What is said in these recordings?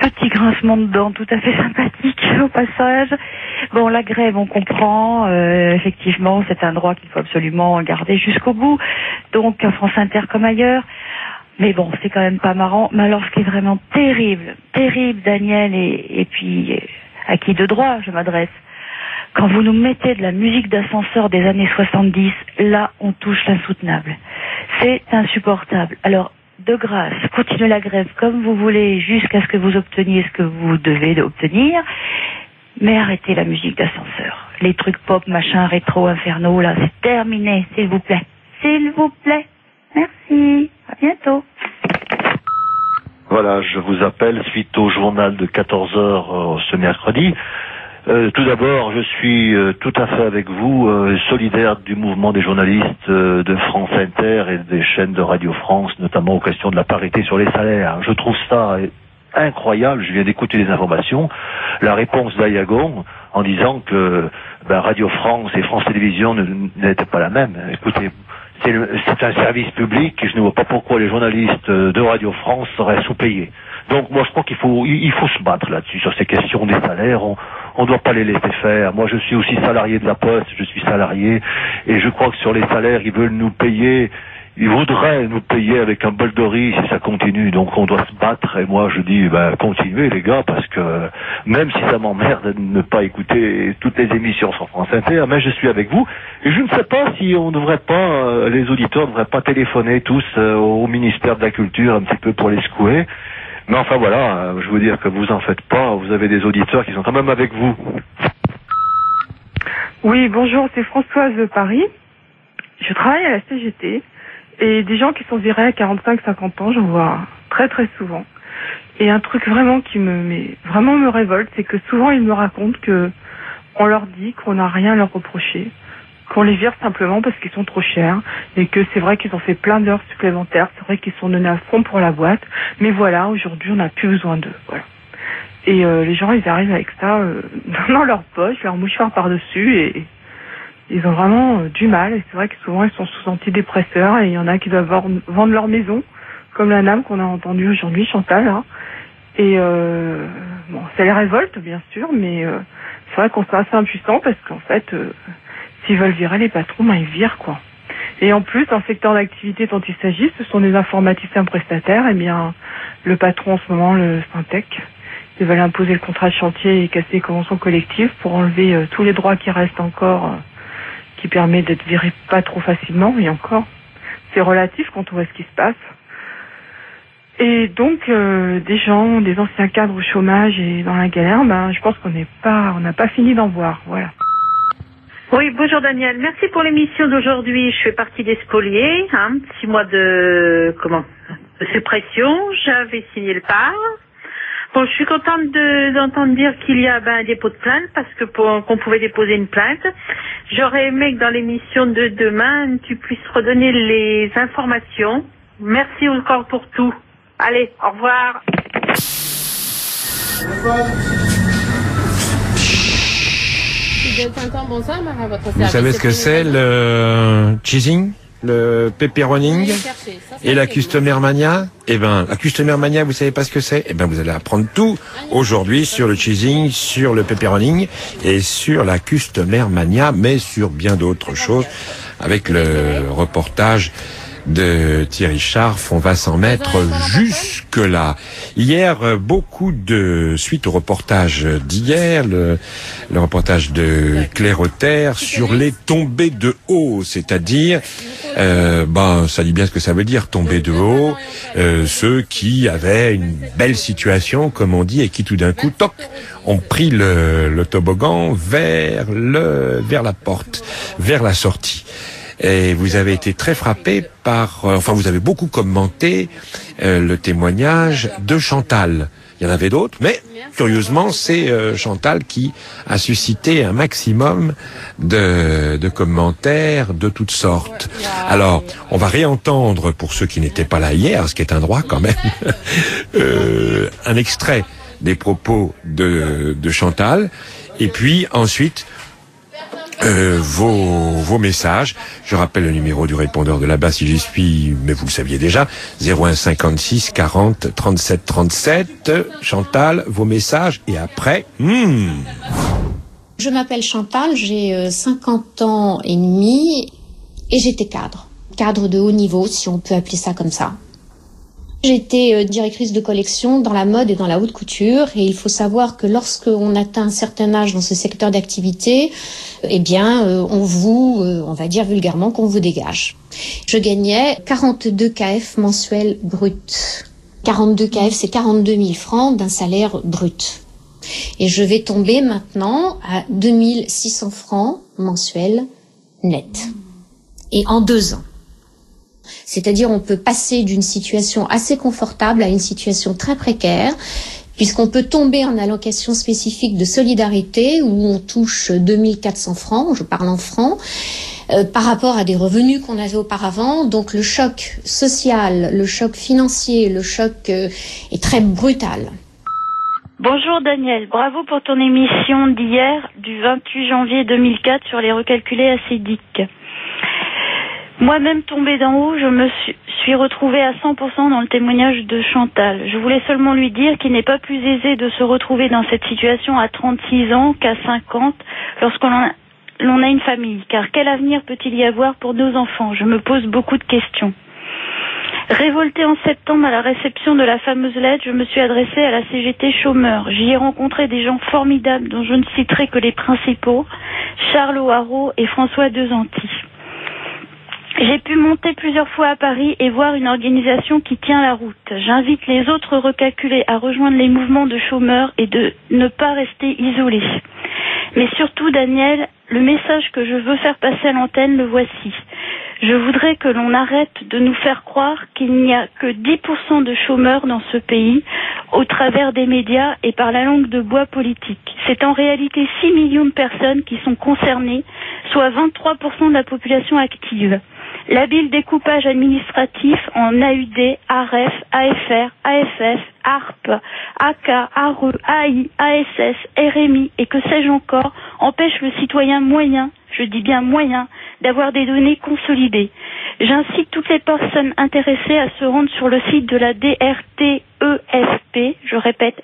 petit grincement de dents tout à fait sympathique au passage. Bon, la grève, on comprend. Effectivement, c'est un droit qu'il faut absolument garder jusqu'au bout. Donc, à France Inter comme ailleurs. Mais bon, c'est quand même pas marrant. Mais alors, ce qui est vraiment terrible, Daniel, et puis à qui de droit je m'adresse, quand vous nous mettez de la musique d'ascenseur des années 70, là, on touche l'insoutenable. C'est insupportable. Alors, de grâce, continuez la grève comme vous voulez jusqu'à ce que vous obteniez ce que vous devez obtenir, mais arrêtez la musique d'ascenseur. Les trucs pop, machin, rétro, infernaux, là, c'est terminé, s'il vous plaît. S'il vous plaît. Merci. À bientôt. Voilà, je vous appelle suite au journal de 14h ce mercredi. Tout d'abord, je suis tout à fait avec vous, solidaire du mouvement des journalistes de France Inter et des chaînes de Radio France, notamment aux questions de la parité sur les salaires. Je trouve ça incroyable. Je viens d'écouter les informations. La réponse d'Ayagon en disant que Radio France et France Télévisions n'étaient pas la même. Écoutez, c'est un service public et je ne vois pas pourquoi les journalistes de Radio France seraient sous-payés. Donc moi je crois qu'il faut se battre là-dessus, sur ces questions des salaires. On doit pas les laisser faire. Moi je suis aussi salarié de la Poste, je suis salarié et je crois que sur les salaires ils veulent nous payer. Ils voudraient nous payer avec un bol de riz si ça continue, donc on doit se battre. Et moi je dis, continuez les gars, parce que même si ça m'emmerde de ne pas écouter toutes les émissions sur France Inter, mais je suis avec vous. Et je ne sais pas si on devrait pas, les auditeurs ne devraient pas téléphoner tous au ministère de la Culture un petit peu pour les secouer. Mais enfin voilà, je veux dire que vous en faites pas, vous avez des auditeurs qui sont quand même avec vous. Oui, bonjour, c'est Françoise de Paris. Je travaille à la CGT. Et des gens qui sont virés à 45-50 ans, j'en vois très très souvent. Et un truc vraiment qui vraiment me révolte, c'est que souvent ils me racontent que on leur dit qu'on n'a rien à leur reprocher, qu'on les vire simplement parce qu'ils sont trop chers, et que c'est vrai qu'ils ont fait plein d'heures supplémentaires, c'est vrai qu'ils sont donnés à fond pour la boîte, mais voilà, aujourd'hui on n'a plus besoin d'eux, voilà. Et les gens ils arrivent avec ça dans leur poche, leur mouchoir par-dessus, et ils ont vraiment du mal, et c'est vrai que souvent ils sont sous antidépresseurs, et il y en a qui doivent vendre leur maison, comme la dame qu'on a entendue aujourd'hui, Chantal, hein. Et bon, ça les révolte bien sûr, mais c'est vrai qu'on est assez impuissant parce qu'en fait, s'ils veulent virer les patrons, ils virent quoi. Et en plus, dans le secteur d'activité dont il s'agit, ce sont des informaticiens prestataires, et bien le patron en ce moment, le Syntec, ils veulent imposer le contrat de chantier et casser les conventions collectives pour enlever tous les droits qui restent encore, qui permet d'être viré pas trop facilement, et encore, c'est relatif quand on voit ce qui se passe. Et donc, des anciens cadres au chômage et dans la galère, je pense qu'on n'a pas fini d'en voir, voilà. Oui, bonjour Daniel, merci pour l'émission d'aujourd'hui. Je fais partie des spoliés, 6 mois de suppression, j'avais signé le pas. Bon, je suis contente d'entendre dire qu'il y a un dépôt de plainte, parce que qu'on pouvait déposer une plainte. J'aurais aimé que dans l'émission de demain, tu puisses redonner les informations. Merci encore pour tout. Allez, au revoir. Vous savez ce que c'est le cheesing, le pepperoning et la Customer Mania? La Customer Mania, vous savez pas ce que c'est? Vous allez apprendre tout aujourd'hui sur le cheesing, sur le pepperoning et sur la Customer Mania, mais sur bien d'autres choses avec le reportage de Thierry Scharf. On va s'en mettre jusque là. Hier, suite au reportage d'hier, le reportage de Claire Auter sur les tombées de haut, c'est-à-dire, ça dit bien ce que ça veut dire, tomber de haut, ceux qui avaient une belle situation, comme on dit, et qui tout d'un coup, toc, ont pris le toboggan vers la porte, vers la sortie. Et vous avez été très frappé vous avez beaucoup commenté le témoignage de Chantal. Il y en avait d'autres, mais curieusement, c'est Chantal qui a suscité un maximum de commentaires de toutes sortes. Alors, on va réentendre, pour ceux qui n'étaient pas là hier, ce qui est un droit quand même, un extrait des propos de Chantal, et puis ensuite, vos messages. Je rappelle le numéro du répondeur de là-bas si j'y suis, mais vous le saviez déjà, 01 56 40 37 37. Chantal, vos messages, et après... Je m'appelle Chantal, j'ai 50 ans et demi et j'étais cadre de haut niveau, si on peut appeler ça comme ça. J'étais directrice de collection dans la mode et dans la haute couture, et il faut savoir que lorsqu'on atteint un certain âge dans ce secteur d'activité, on va dire vulgairement qu'on vous dégage. Je gagnais 42 KF mensuels bruts. 42 KF, c'est 42 000 francs d'un salaire brut. Et je vais tomber maintenant à 2600 francs mensuels net. Et en 2 ans. C'est-à-dire on peut passer d'une situation assez confortable à une situation très précaire, puisqu'on peut tomber en allocation spécifique de solidarité où on touche 2400 francs, je parle en francs, par rapport à des revenus qu'on avait auparavant. Donc le choc social, le choc financier, le choc est très brutal. Bonjour Daniel, bravo pour ton émission d'hier du 28 janvier 2004 sur les recalculés acédiques. Moi-même tombée d'en haut, je me suis retrouvée à 100% dans le témoignage de Chantal. Je voulais seulement lui dire qu'il n'est pas plus aisé de se retrouver dans cette situation à 36 ans qu'à 50 lorsqu'on a une famille. Car quel avenir peut-il y avoir pour nos enfants ? Je me pose beaucoup de questions. Révoltée en septembre à la réception de la fameuse lettre, je me suis adressée à la CGT chômeurs. J'y ai rencontré des gens formidables dont je ne citerai que les principaux, Charles O'Haraud et François Desanti. J'ai pu monter plusieurs fois à Paris et voir une organisation qui tient la route. J'invite les autres recalculés à rejoindre les mouvements de chômeurs et de ne pas rester isolés. Mais surtout, Daniel, le message que je veux faire passer à l'antenne, le voici. Je voudrais que l'on arrête de nous faire croire qu'il n'y a que 10% de chômeurs dans ce pays au travers des médias et par la langue de bois politique. C'est en réalité 6 millions de personnes qui sont concernées, soit 23% de la population active. L'habile découpage administratif en AUD, AREF, AFR, AFF, ARP, AK, ARE, AI, ASS, RMI et que sais-je encore empêche le citoyen moyen, je dis bien moyen, d'avoir des données consolidées. J'incite toutes les personnes intéressées à se rendre sur le site de la DRTEFP, je répète,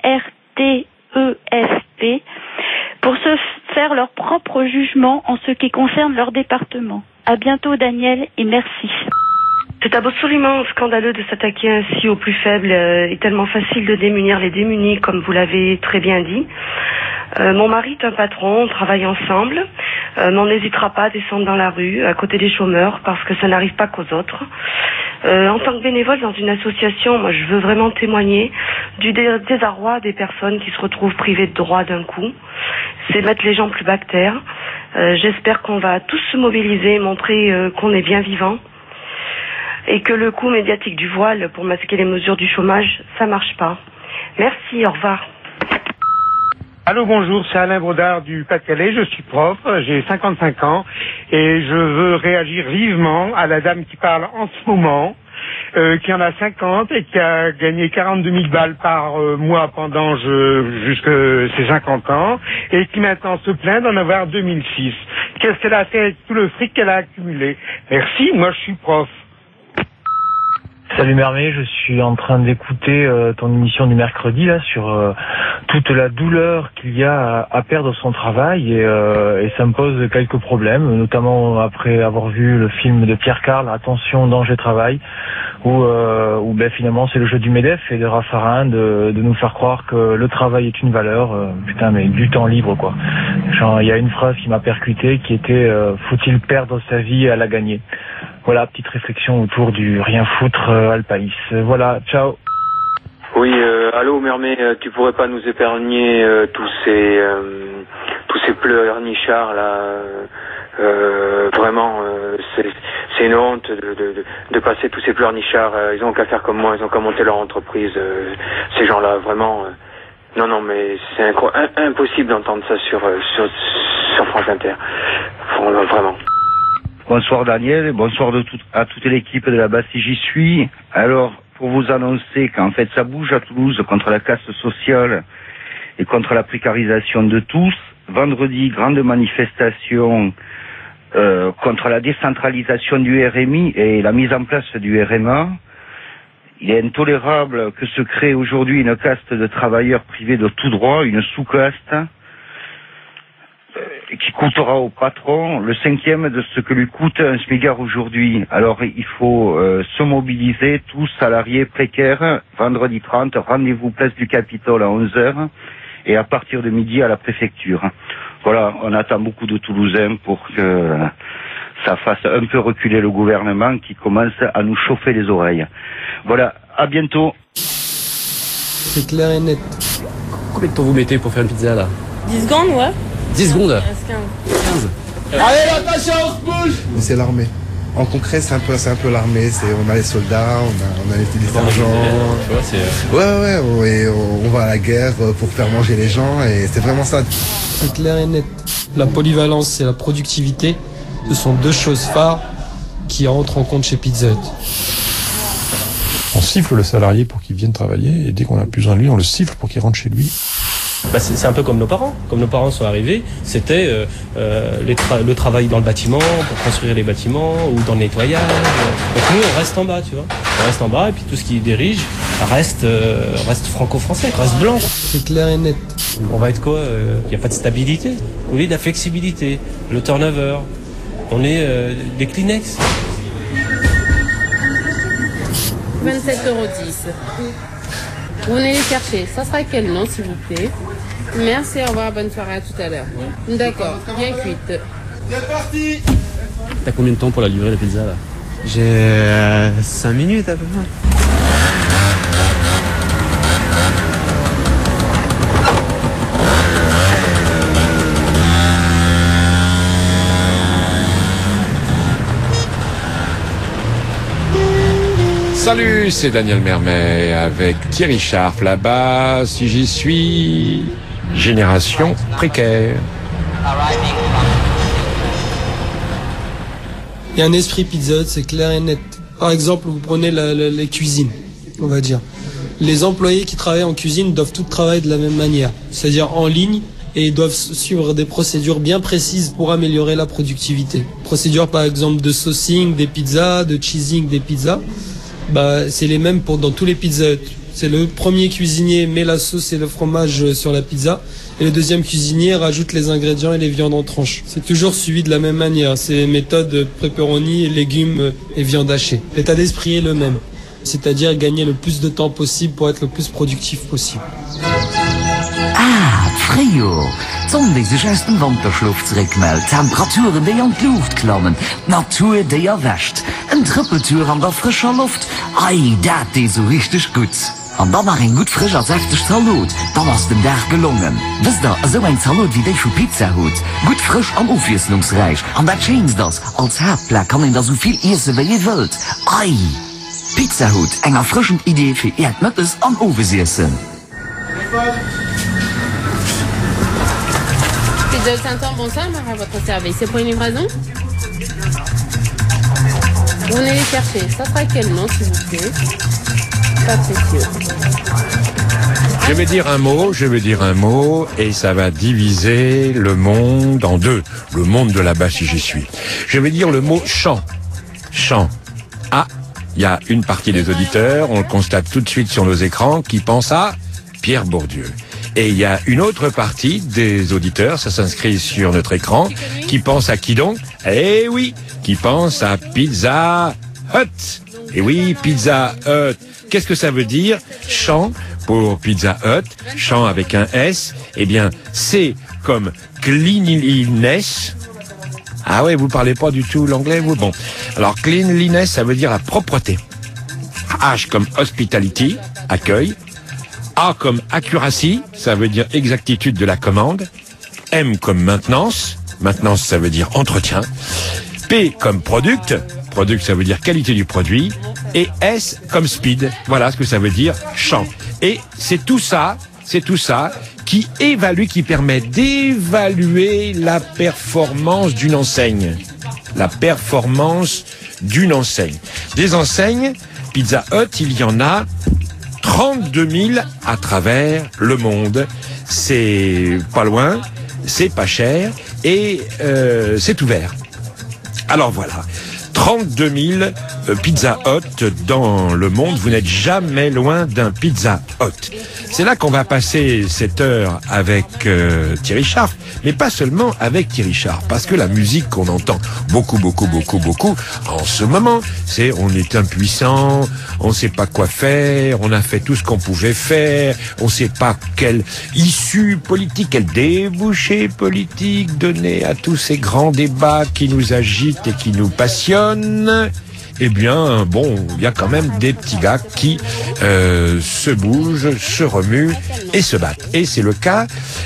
DRTEFP, pour se faire leur propre jugement en ce qui concerne leur département. À bientôt Daniel et merci. C'est absolument scandaleux de s'attaquer ainsi aux plus faibles et tellement facile de démunir les démunis, comme vous l'avez très bien dit. Mon mari est un patron, on travaille ensemble, mais on n'hésitera pas à descendre dans la rue, à côté des chômeurs, parce que ça n'arrive pas qu'aux autres. En tant que bénévole dans une association, moi je veux vraiment témoigner du désarroi des personnes qui se retrouvent privées de droits d'un coup. C'est mettre les gens plus bas que terre. J'espère qu'on va tous se mobiliser, montrer qu'on est bien vivant et que le coup médiatique du voile pour masquer les mesures du chômage, ça marche pas. Merci, au revoir. Allô, bonjour, c'est Alain Baudard du Pas-de-Calais, je suis prof, j'ai 55 ans et je veux réagir vivement à la dame qui parle en ce moment, qui en a 50 et qui a gagné 42 000 balles par mois pendant jusque ses 50 ans et qui maintenant se plaint d'en avoir 2006. Qu'est-ce qu'elle a fait avec tout le fric qu'elle a accumulé? Merci, moi je suis prof. Salut Mermé, je suis en train d'écouter ton émission du mercredi là sur toute la douleur qu'il y a à perdre son travail et ça me pose quelques problèmes, notamment après avoir vu le film de Pierre Carl, Attention, danger, travail, où finalement c'est le jeu du MEDEF et de Raffarin de nous faire croire que le travail est une valeur, putain mais du temps libre quoi. Genre il y a une phrase qui m'a percuté qui était faut-il perdre sa vie à la gagner? Voilà, petite réflexion autour du rien foutre Alpaïs. Voilà, ciao. Oui, allô Mermé, tu pourrais pas nous épargner tous ces pleurnichards là vraiment, c'est une honte de passer tous ces pleurnichards. Ils ont qu'à faire comme moi, ils ont qu'à monter leur entreprise. Ces gens-là, vraiment. Non, mais c'est impossible d'entendre ça sur France Inter. Vraiment. Bonsoir Daniel, et bonsoir à toute l'équipe de la base si j'y suis. Alors, pour vous annoncer qu'en fait ça bouge à Toulouse contre la casse sociale et contre la précarisation de tous, vendredi, grande manifestation contre la décentralisation du RMI et la mise en place du RMA. Il est intolérable que se crée aujourd'hui une caste de travailleurs privés de tout droit, une sous-caste qui coûtera au patron le 5e de ce que lui coûte un smigard aujourd'hui. Alors il faut se mobiliser, tous salariés précaires, vendredi 30, rendez-vous place du Capitole à 11h et à partir de midi à la préfecture. Voilà, on attend beaucoup de Toulousains pour que ça fasse un peu reculer le gouvernement qui commence à nous chauffer les oreilles. Voilà, à bientôt. C'est clair et net. Combien de temps vous mettez pour faire une pizza là? 10 secondes, ouais. 10 secondes. 15. Allez, la patience, bouge. C'est l'armée. En concret, c'est un peu l'armée. On a les soldats, on a les sergents. Ouais, on va à la guerre pour faire manger les gens et c'est vraiment ça. C'est clair et net. La polyvalence et la productivité, ce sont deux choses phares qui entrent en compte chez Pizza Hut. On siffle le salarié pour qu'il vienne travailler et dès qu'on a plus besoin de lui, on le siffle pour qu'il rentre chez lui. C'est un peu comme nos parents. Comme nos parents sont arrivés, c'était le travail dans le bâtiment, pour construire les bâtiments, ou dans le nettoyage. Donc nous, on reste en bas, tu vois. On reste en bas et puis tout ce qui dirige reste franco-français, reste blanc. C'est clair et net. On va être quoi? Il n'y a pas de stabilité. On est de la flexibilité, le turnover. On est des Kleenex. 27,10 €. Vous venez les chercher. Ça sera quel nom, s'il vous plaît? Merci, au revoir, bonne soirée, à tout à l'heure. D'accord, bien cuite. C'est parti. T'as combien de temps pour la livrer, la pizza, là? J'ai 5 minutes à peu près. Salut, c'est Daniel Mermet avec Thierry Scharf là-bas, si j'y suis, génération précaire. Il y a un esprit Pizza Hut, c'est clair et net. Par exemple, vous prenez les cuisines, on va dire. Les employés qui travaillent en cuisine doivent tous travailler de la même manière, c'est-à-dire en ligne, et ils doivent suivre des procédures bien précises pour améliorer la productivité. Procédures par exemple de saucing des pizzas, de cheesing des pizzas. C'est les mêmes dans tous les Pizza Hut. C'est le premier cuisinier met la sauce et le fromage sur la pizza et le deuxième cuisinier rajoute les ingrédients et les viandes en tranches. C'est toujours suivi de la même manière. C'est méthode pepperoni, légumes et viande hachée. L'état d'esprit est le même, c'est-à-dire gagner le plus de temps possible pour être le plus productif possible. Frio. Sonndagig sich erst den Wanderschluft zurückmeldet. Temperaturen, die an die Luft klammen. Natur, die erwäscht. Ein Trippeltür an der frischer Luft. Ei, dat die so richtig gut. Und dann noch ein gut frischer, säftig Salat. Dann hast dem Tag gelungen. Wisst ihr, so ein Salat wie der von Pizza Hut. Gut frisch und aufwieslungsreich. Und das Schönste das. Als Hauptplat kann man da so viel essen, wie ihr wollt. Ei. Pizza Hut, eine erfrischende Idee für Erdnüsse und Aufwieseln. Pizza Hut Saint-Ouen, bonsoir, à votre service. C'est pour une livraison? Vous venez les chercher. Ça sera quel nom, s'il vous plaît? Pas précieux. Je vais dire un mot, et ça va diviser le monde en deux. Le monde de là-bas, si j'y suis. Je vais dire le mot chant. Chant. Ah, il y a une partie des auditeurs, on le constate tout de suite sur nos écrans, qui pense à Pierre Bourdieu. Et il y a une autre partie des auditeurs, ça s'inscrit sur notre écran, qui pense à qui donc? Eh oui, qui pense à Pizza Hut. Et oui, Pizza Hut. Qu'est-ce que ça veut dire? Chant pour Pizza Hut, chant avec un S. Eh bien, c'est comme cleanliness. Ah ouais, vous parlez pas du tout l'anglais, vous? Bon. Alors, cleanliness, ça veut dire la propreté. H comme hospitality, accueil. A comme accuracy, ça veut dire exactitude de la commande. M comme maintenance, maintenance ça veut dire entretien. P comme product, product ça veut dire qualité du produit. Et S comme speed, voilà ce que ça veut dire champ. Et c'est tout ça qui permet d'évaluer la performance d'une enseigne. La performance d'une enseigne. Des enseignes, Pizza Hut, il y en a 32 000 à travers le monde. C'est pas loin, c'est pas cher et c'est ouvert. Alors voilà, 32 000 Pizza Hut dans le monde. Vous n'êtes jamais loin d'un Pizza Hut. C'est là qu'on va passer cette heure avec Thierry Scharf, mais pas seulement avec Thierry Scharf, parce que la musique qu'on entend beaucoup en ce moment, c'est on est impuissant, on sait pas quoi faire, on a fait tout ce qu'on pouvait faire, on sait pas quelle issue politique, quel débouché politique donner à tous ces grands débats qui nous agitent et qui nous passionnent. Eh bien, bon, il y a quand même des petits gars qui se bougent, se remuent et se battent. Et c'est le cas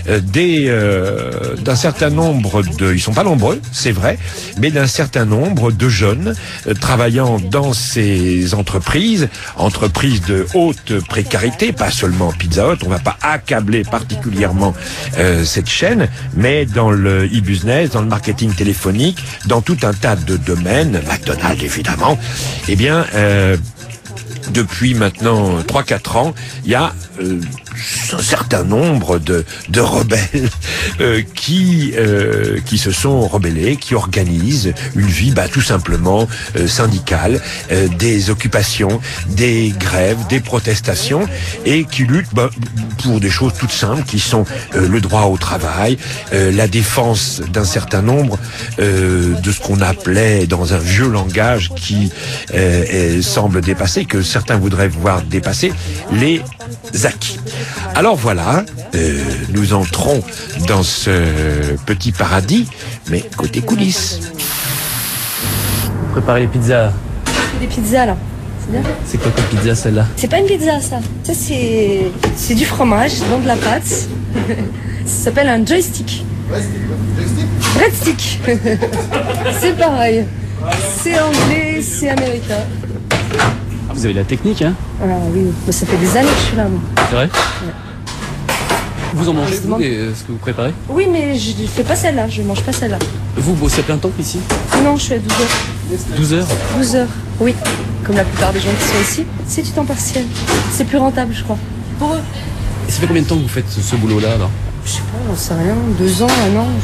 d'un certain nombre ils sont pas nombreux, c'est vrai, mais d'un certain nombre de jeunes travaillant dans ces entreprises de haute précarité, pas seulement Pizza Hut, on va pas accabler particulièrement cette chaîne, mais dans le e-business, dans le marketing téléphonique, dans tout un tas de domaines, McDonald's évidemment. Eh bien, depuis maintenant 3-4 ans, il y a un certain nombre de rebelles qui se sont rebellés, qui organisent une vie tout simplement syndicale, des occupations, des grèves, des protestations, et qui luttent pour des choses toutes simples qui sont le droit au travail, la défense d'un certain nombre de ce qu'on appelait dans un vieux langage qui semble dépasser, que certains voudraient voir dépasser, les acquis. Alors voilà, nous entrons dans ce petit paradis, mais côté coulisses. Préparez les pizzas. Des pizzas là, c'est bien. C'est quoi comme pizza celle-là? C'est pas une pizza ça. Ça c'est du fromage, dans de la pâte. Ça s'appelle un joystick. Breadstick. C'est pareil. C'est anglais, c'est américain. Ah, vous avez la technique, hein? Ah oui, mais ça fait des années que je suis là, moi. C'est vrai? Ouais. Vous en mangez, vous, ce que vous préparez? Oui, mais je ne fais pas celle-là, je mange pas celle-là. Vous bossez à plein temps ici? Non, je suis à 12 heures. 12 heures? 12 heures, oui. Comme la plupart des gens qui sont ici. C'est du temps partiel. C'est plus rentable, je crois. Pour eux. Et ça fait combien de temps que vous faites ce boulot-là, alors? Je sais pas, j'en sais rien. 2 ans, 1 an.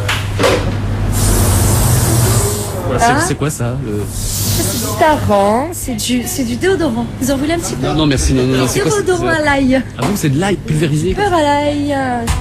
Voilà, c'est quoi ça C'est du tarant, c'est du déodorant. Vous en voulez un petit peu? Non, merci. Non, c'est quoi? Déodorant à l'ail. Ah bon, c'est de l'ail pulvérisé? Beurre à l'ail.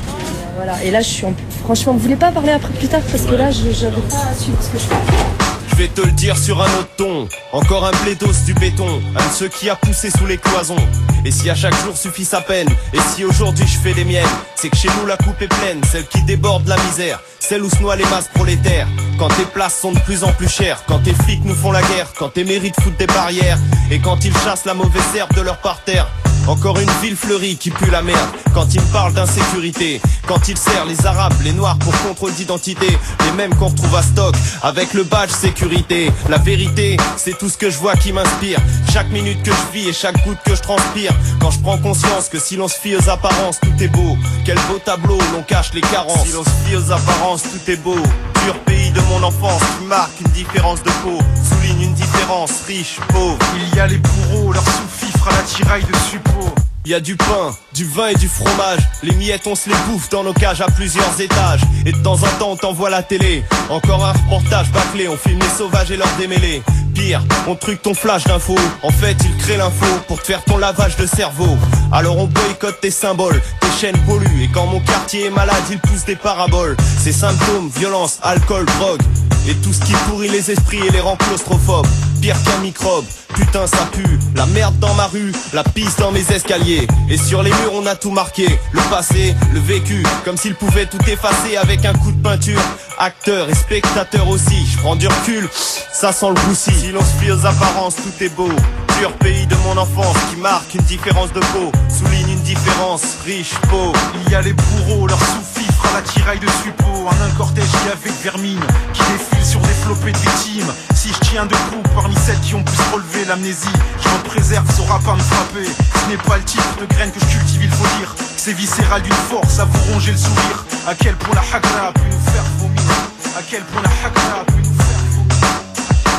Voilà, et là je suis franchement, vous voulez pas parler après plus tard parce que là j'avais pas su ce que je fais. Je vais te le dire sur un autre ton. Encore un blédos du béton, un de ceux qui a poussé sous les cloisons. Et si à chaque jour suffit sa peine, et si aujourd'hui je fais les miennes, c'est que chez nous la coupe est pleine, celle qui déborde la misère, celle où se noient les masses prolétaires. Quand tes places sont de plus en plus chères, quand tes flics nous font la guerre, quand tes mérites foutent des barrières, et quand ils chassent la mauvaise herbe de leur parterre. Encore une ville fleurie qui pue la merde. Quand ils me parlent d'insécurité, quand ils serrent les arabes, les noirs pour contrôle d'identité, les mêmes qu'on retrouve à stock avec le badge sécurité. La vérité, c'est tout ce que je vois qui m'inspire. Chaque minute que je vis et chaque goutte que je transpire. Quand je prends conscience que si l'on se fie aux apparences, tout est beau. Quel beau tableau, l'on cache les carences. Si l'on se fie aux apparences, tout est beau. Pur pays de mon enfance qui marque une différence de peau, souligne une différence riche, pauvre. Il y a les bourreaux, leur sous-fifre à la tiraille de suppos. Il y a du pain, du vin et du fromage. Les miettes on se les bouffe dans nos cages à plusieurs étages. Et de temps en temps on t'envoie la télé. Encore un reportage bâclé, on filme les sauvages et leurs démêlés. Pire, on truque ton flash d'info. En fait ils créent l'info pour te faire ton lavage de cerveau. Alors on boycotte tes symboles, tes chaînes polluent. Et quand mon quartier est malade ils poussent des paraboles. Ces symptômes, violence, alcool, drogue, et tout ce qui pourrit les esprits et les rend claustrophobes. Pire qu'un microbe, putain ça pue. La merde dans ma rue, la pisse dans mes escaliers. Et sur les murs on a tout marqué, le passé, le vécu, comme s'il pouvait tout effacer avec un coup de peinture. Acteurs et spectateurs aussi, je prends du recul, ça sent le roussi. Si l'on se fie aux apparences, tout est beau. Pur pays de mon enfance qui marque une différence de peau, souligne une différence, riche, pauvre. Il y a les bourreaux, leur sous-fifre à la tiraille de suppos. En un cortège qui avec vermine, qui défile sur des flopées de victimes. Si je tiens debout parmi celles qui ont pu se relever l'amnésie, je me préserve, saura pas me frapper. Ce n'est pas le type de graine que je cultive, il faut dire. C'est viscéral d'une force à vous ronger le sourire. À quel point la hagra a pu nous faire vomir. À quel point la hagra a pu nous faire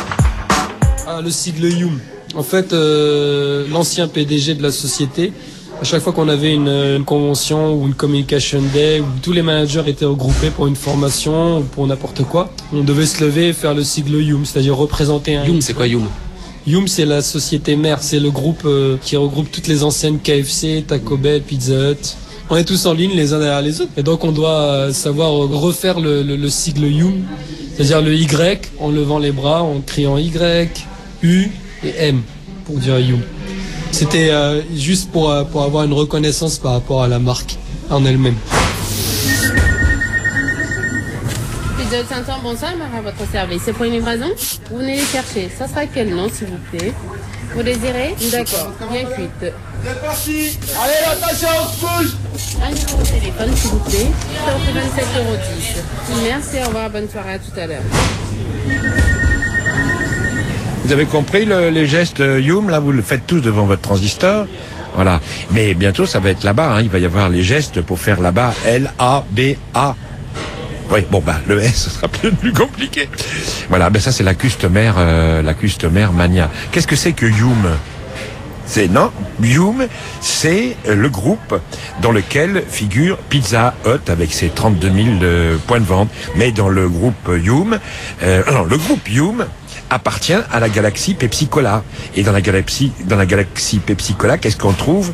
vomir. Ah, le sigle Youm. En fait, l'ancien PDG de la société À chaque fois qu'on avait une convention ou une communication day où tous les managers étaient regroupés pour une formation ou pour n'importe quoi, on devait se lever et faire le sigle Yum, c'est-à-dire représenter un... Yum, c'est quoi Yum? Yum, c'est la société mère, c'est le groupe qui regroupe toutes les anciennes KFC, Taco Bell, Pizza Hut. On est tous en ligne les uns derrière les autres. Et donc on doit savoir refaire le sigle Yum, c'est-à-dire le Y en levant les bras, en criant Y, U et M pour dire Yum. C'était juste pour avoir une reconnaissance par rapport à la marque en elle-même. Pizza Hut Saint-Ouen, bonsoir, à votre service. C'est pour une livraison? Vous venez les chercher. Ça sera quel nom, s'il vous plaît? Vous désirez? D'accord, bien cuite. C'est parti! Allez, attention, bouge! Un numéro de téléphone, s'il vous plaît. Ça vous fait 27,10 €. Merci, au revoir, bonne soirée, à tout à l'heure. Vous avez compris les gestes Yum, là, vous le faites tous devant votre transistor. Voilà. Mais bientôt, ça va être là-bas, hein. Il va y avoir les gestes pour faire là-bas L-A-B-A. Oui, bon, le S, ce sera peut-être plus compliqué. Voilà, ça, c'est la Customer Mania. Qu'est-ce que c'est que Yum? Yum, c'est le groupe dans lequel figure Pizza Hut avec ses 32 000 points de vente. Mais dans le groupe Yum, le groupe Yum appartient à la galaxie Pepsi Cola. Et dans la galaxie Pepsi Cola, qu'est-ce qu'on trouve?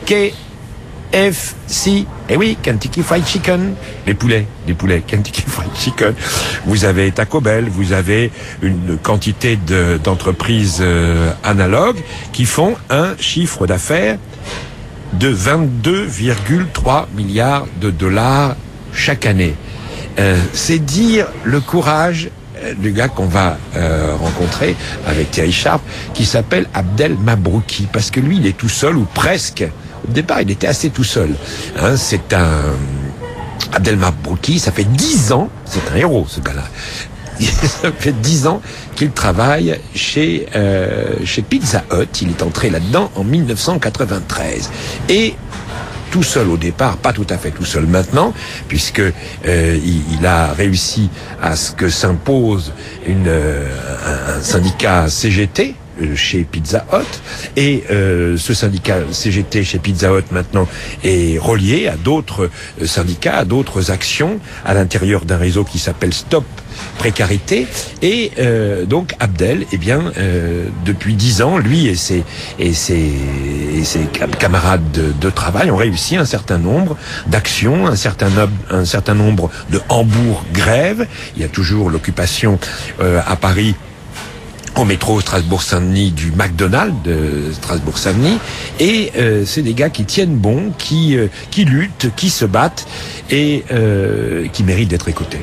KFC. Eh oui, Kentucky Fried Chicken. Les poulets, Kentucky Fried Chicken. Vous avez Taco Bell, vous avez une quantité d'entreprises analogues qui font un chiffre d'affaires de 22,3 milliards de dollars chaque année. C'est dire le courage du gars qu'on va rencontrer avec Thierry Sharp, qui s'appelle Abdel Mabrouki, parce que lui, il est tout seul, ou presque. Au départ, il était assez tout seul. Hein, c'est un... Abdel Mabrouki, ça fait 10 ans, c'est un héros, ce gars-là. Ça fait 10 ans qu'il travaille chez Pizza Hut. Il est entré là-dedans en 1993. Et tout seul au départ, pas tout à fait tout seul maintenant, puisque il a réussi à ce que s'impose un syndicat CGT chez Pizza Hut, et ce syndicat CGT chez Pizza Hut maintenant est relié à d'autres syndicats, à d'autres actions à l'intérieur d'un réseau qui s'appelle Stop Précarité, et donc Abdel, depuis 10 ans, lui et ses camarades de travail ont réussi un certain nombre d'actions, un certain nombre de Hambourg grève. Il y a toujours l'occupation à Paris au métro Strasbourg-Saint-Denis du McDonald's de Strasbourg-Saint-Denis, et c'est des gars qui tiennent bon, qui luttent, qui se battent, et qui méritent d'être écoutés.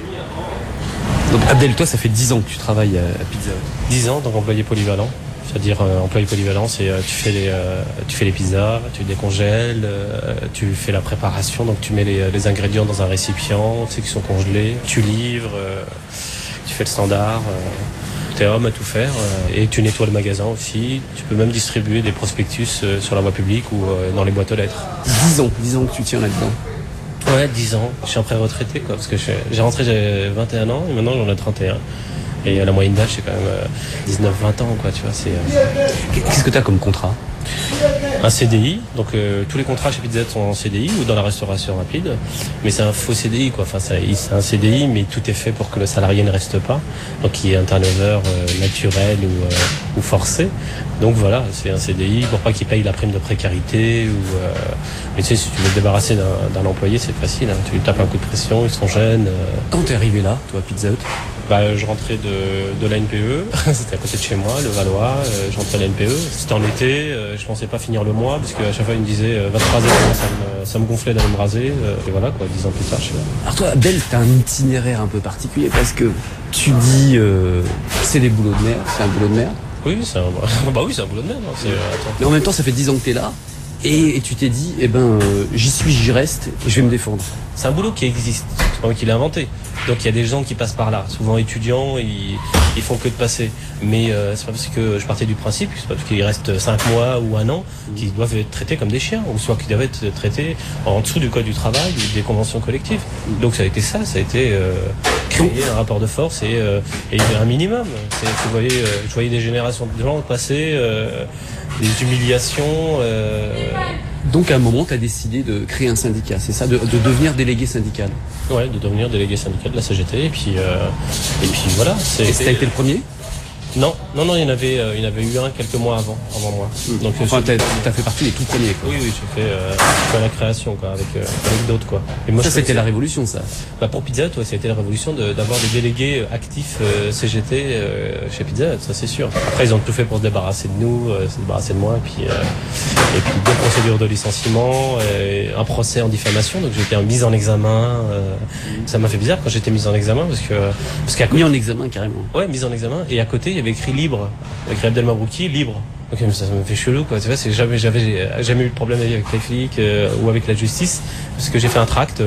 Donc Abdel, toi, ça fait 10 ans que tu travailles à Pizza Hut. 10 ans, donc employé polyvalent. C'est-à-dire employé polyvalent, c'est tu fais les pizzas, tu décongèles, tu fais la préparation, donc tu mets les ingrédients dans un récipient, tu sais qu'ils sont congelés, tu livres, tu fais le standard. T'es homme à tout faire, et tu nettoies le magasin aussi. Tu peux même distribuer des prospectus sur la voie publique ou dans les boîtes aux lettres. 10 ans que tu tiens là-dedans. Ouais, 10 ans. Je suis un pré-retraité, quoi, parce que j'ai rentré, j'avais 21 ans, et maintenant j'en ai 31. Et la moyenne d'âge, c'est quand même 19-20 ans, quoi, tu vois. Qu'est-ce que t'as comme contrat? Un CDI, donc tous les contrats chez Pizza Hut sont en CDI ou dans la restauration rapide, mais c'est un faux CDI, quoi. Enfin, c'est un CDI, mais tout est fait pour que le salarié ne reste pas, donc il y ait un turnover naturel ou forcé. Donc voilà, c'est un CDI pour pas qu'il paye la prime de précarité mais tu sais, si tu veux te débarrasser d'un employé, c'est facile, hein. Tu lui tapes un coup de pression, ils sont jeunes. Quand t'es arrivé là, toi, à Pizza Hut? Je rentrais de la NPE, c'était à côté de chez moi, le Valois, je rentrais à la NPE, c'était en été, je pensais pas finir le mois, parce qu'à chaque fois il me disait va te raser, ça me gonflait d'aller me raser, et voilà quoi, 10 ans plus tard je suis là. Alors toi Abdel, t'as un itinéraire un peu particulier, parce que tu dis c'est des boulots de merde, c'est un boulot de merde. Oui, c'est un boulot de merde. Hein, mais en même temps ça fait 10 ans que t'es là, et tu t'es dit, j'y reste, et je vais me défendre. C'est un boulot qui existe, c'est pas moi qui l'ai inventé. Donc il y a des gens qui passent par là, souvent étudiants, ils font que de passer. Mais c'est pas parce que je partais du principe, c'est pas parce qu'il reste 5 mois ou 1 an qu'ils doivent être traités comme des chiens, ou soit qu'ils doivent être traités en dessous du code du travail ou des conventions collectives. Donc ça a été créer un rapport de force et un minimum. Je voyais des générations de gens passer, des humiliations, Donc à un moment, tu as décidé de créer un syndicat, c'est ça, de devenir délégué syndical. Ouais, de devenir délégué syndical de la CGT, et puis voilà. Et t'as été le premier? Non, il y en avait eu un quelques mois avant moi. Donc, enfin, t'as fait partie des tout premiers, quoi. Oui, j'ai fait à la création, quoi, avec d'autres, quoi. Et moi, ça, c'était la révolution, ça. Bah, pour Pizza Hut, ouais, ça a été la révolution d'avoir des délégués actifs CGT chez Pizza Hut, ça c'est sûr. Après, ils ont tout fait pour se débarrasser de nous, se débarrasser de moi, et puis deux procédures de licenciement, et un procès en diffamation. Donc, j'ai été mise en examen. Ça m'a fait bizarre quand j'étais mise en examen, parce qu'à côté, mis en examen carrément. Ouais, mise en examen, et à côté, il y avait écrit libre, avec Abdel Mabrouki, libre. Donc ça me fait chelou, quoi. Tu vois, j'avais jamais eu de problème avec les flics ou avec la justice, parce que j'ai fait un tract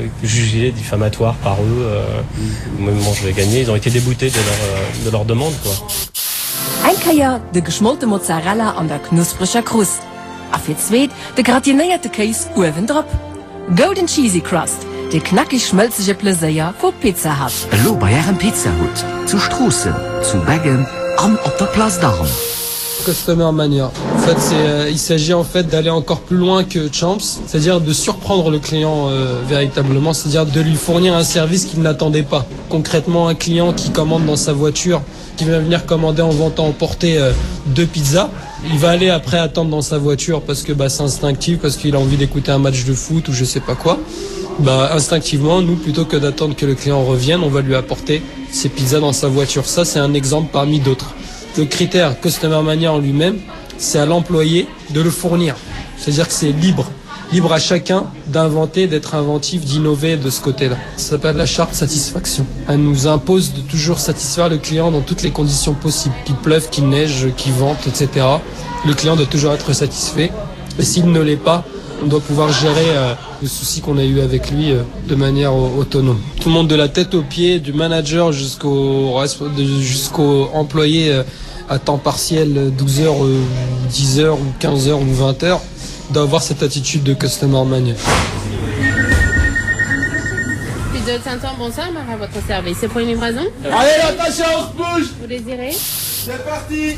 jugé diffamatoire par eux. Bon, je vais gagner. Ils ont été déboutés de leur demande, quoi. Ein Keier de geschmolte Mozzarella an der knuspriger Krust. A für zweit de gratinierte Käse ovendrap. Golden Cheesy Crust, de knackig schmelzige Pläsier vor Pizza Hut. Lo bei Ihrem Pizza Hut, zu Strussen, zu Baggen, auf der Place d'Armes. Customer Mania. En fait, il s'agit en fait d'aller encore plus loin que Champs, c'est-à-dire de surprendre le client véritablement, c'est-à-dire de lui fournir un service qu'il n'attendait pas. Concrètement, un client qui commande dans sa voiture, qui va venir commander en vente à emporter 2 pizzas, il va aller après attendre dans sa voiture parce que c'est instinctif, parce qu'il a envie d'écouter un match de foot ou je sais pas quoi. Instinctivement, nous, plutôt que d'attendre que le client revienne, on va lui apporter ses pizzas dans sa voiture. Ça, c'est un exemple parmi d'autres. Le critère Customer Mania en lui-même, c'est à l'employé de le fournir. C'est-à-dire que c'est libre à chacun d'inventer, d'être inventif, d'innover de ce côté-là. Ça s'appelle la charte satisfaction. Elle nous impose de toujours satisfaire le client dans toutes les conditions possibles. Qu'il pleuve, qu'il neige, qu'il vente, etc. Le client doit toujours être satisfait. Et s'il ne l'est pas, on doit pouvoir gérer le souci qu'on a eu avec lui de manière autonome. Tout le monde de la tête aux pieds, du manager jusqu'au employé à temps partiel, 12 heures, 10 heures, ou 15 heures, ou 20 heures, doit avoir cette attitude de Customer Mania. Pizza Hut Saint-Ouen, bonsoir, à votre service. C'est pour une livraison? Allez, attention, on se bouge! Vous désirez? C'est parti!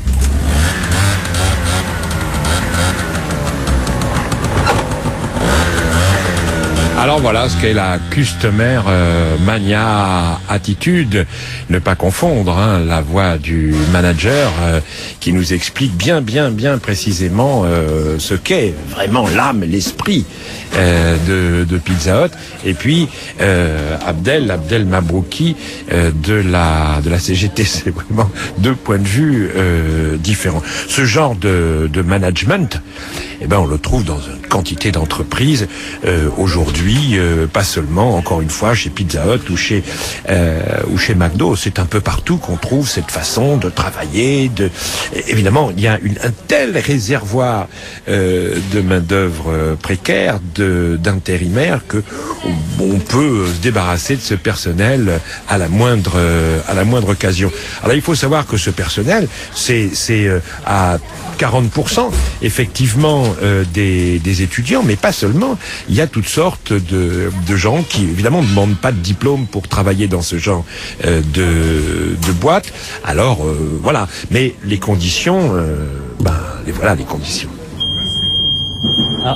Alors voilà ce qu'est la Customer Mania attitude. Ne pas confondre la voix du manager qui nous explique bien précisément ce qu'est vraiment l'âme, l'esprit de Pizza Hut. Et puis Abdel Mabrouki de la CGT. C'est vraiment deux points de vue différents. Ce genre de management, on le trouve dans une quantité d'entreprises aujourd'hui, pas seulement, encore une fois, chez Pizza Hut ou chez McDo. C'est un peu partout qu'on trouve cette façon de travailler. Évidemment, il y a un tel réservoir de main-d'œuvre précaire, d'intérimaires, que on peut se débarrasser de ce personnel à la moindre occasion. Alors il faut savoir que ce personnel, c'est à 40% effectivement des étudiants, mais pas seulement. Il y a toutes sortes de gens qui évidemment ne demandent pas de diplôme pour travailler dans ce genre de boîte. Alors voilà, mais les conditions, voilà les conditions. Ah.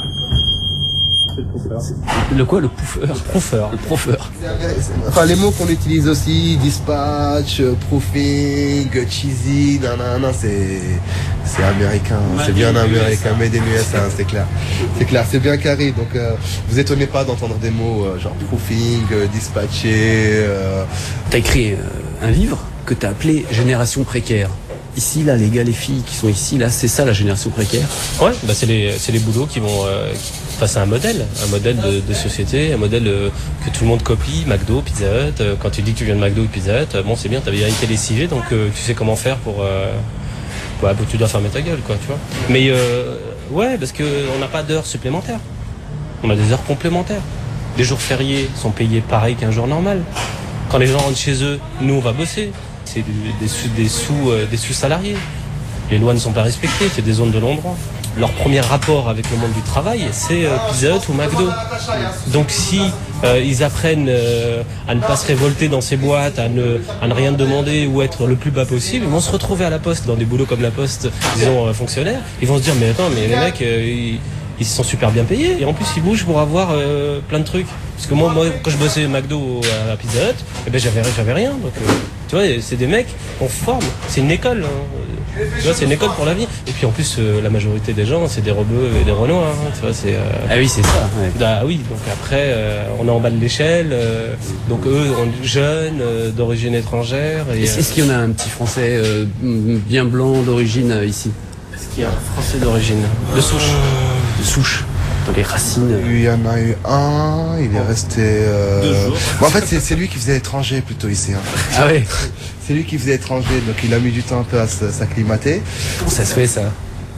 Le quoi, le proofeur? Le proofeur. Enfin, les mots qu'on utilise aussi, dispatch, proofing, cheesy, c'est américain, c'est bien américain, made in USA, c'est clair. C'est clair, c'est bien carré. Donc, vous étonnez pas d'entendre des mots genre proofing, dispatcher. T'as écrit un livre que t'as appelé Génération précaire. Ici, là, les gars, les filles qui sont ici, là, c'est ça la génération précaire? Ouais, c'est les boulots qui vont... c'est un modèle de société, un modèle que tout le monde copie, McDo, Pizza Hut. Quand tu dis que tu viens de McDo ou Pizza Hut, c'est bien, t'as bien été lessivé, donc tu sais comment faire pour... tu dois fermer ta gueule, quoi, tu vois. Mais parce qu'on n'a pas d'heures supplémentaires. On a des heures complémentaires. Les jours fériés sont payés pareil qu'un jour normal. Quand les gens rentrent chez eux, nous, on va bosser. C'est des sous salariés. Les lois ne sont pas respectées, c'est des zones de non-droit. Leur premier rapport avec le monde du travail, c'est Pizza Hut ou McDo. Donc si ils apprennent à ne pas se révolter dans ces boîtes, à ne rien demander ou être le plus bas possible, ils vont se retrouver à la poste, dans des boulots comme la poste, disons fonctionnaires. Ils vont se dire, mais attends, mais les mecs, ils sont super bien payés. Et en plus, ils bougent pour avoir plein de trucs. Parce que moi, quand je bossais McDo à Pizza Hut, eh ben, j'avais rien. Donc, tu vois, c'est des mecs qu'on forme. C'est une école. Hein. Tu vois, c'est une école pour la vie. Et puis en plus, la majorité des gens, c'est des rebeux et des renois. Hein. Tu vois, c'est. Ah oui, c'est ça. Ouais. Ah oui. Donc après, on est en bas de l'échelle. Donc eux, jeunes, d'origine étrangère. Et, est-ce qu'il y en a un petit Français bien blanc d'origine ici? Est-ce qu'il y a un Français d'origine? De souche. De souche. Dans les racines. Il y en a eu un, il est resté... 2 jours. Bon, en fait, c'est lui qui faisait étranger plutôt ici. Hein. Ah oui. C'est lui qui faisait étranger, donc il a mis du temps un peu à s'acclimater. Comment ça se fait ça?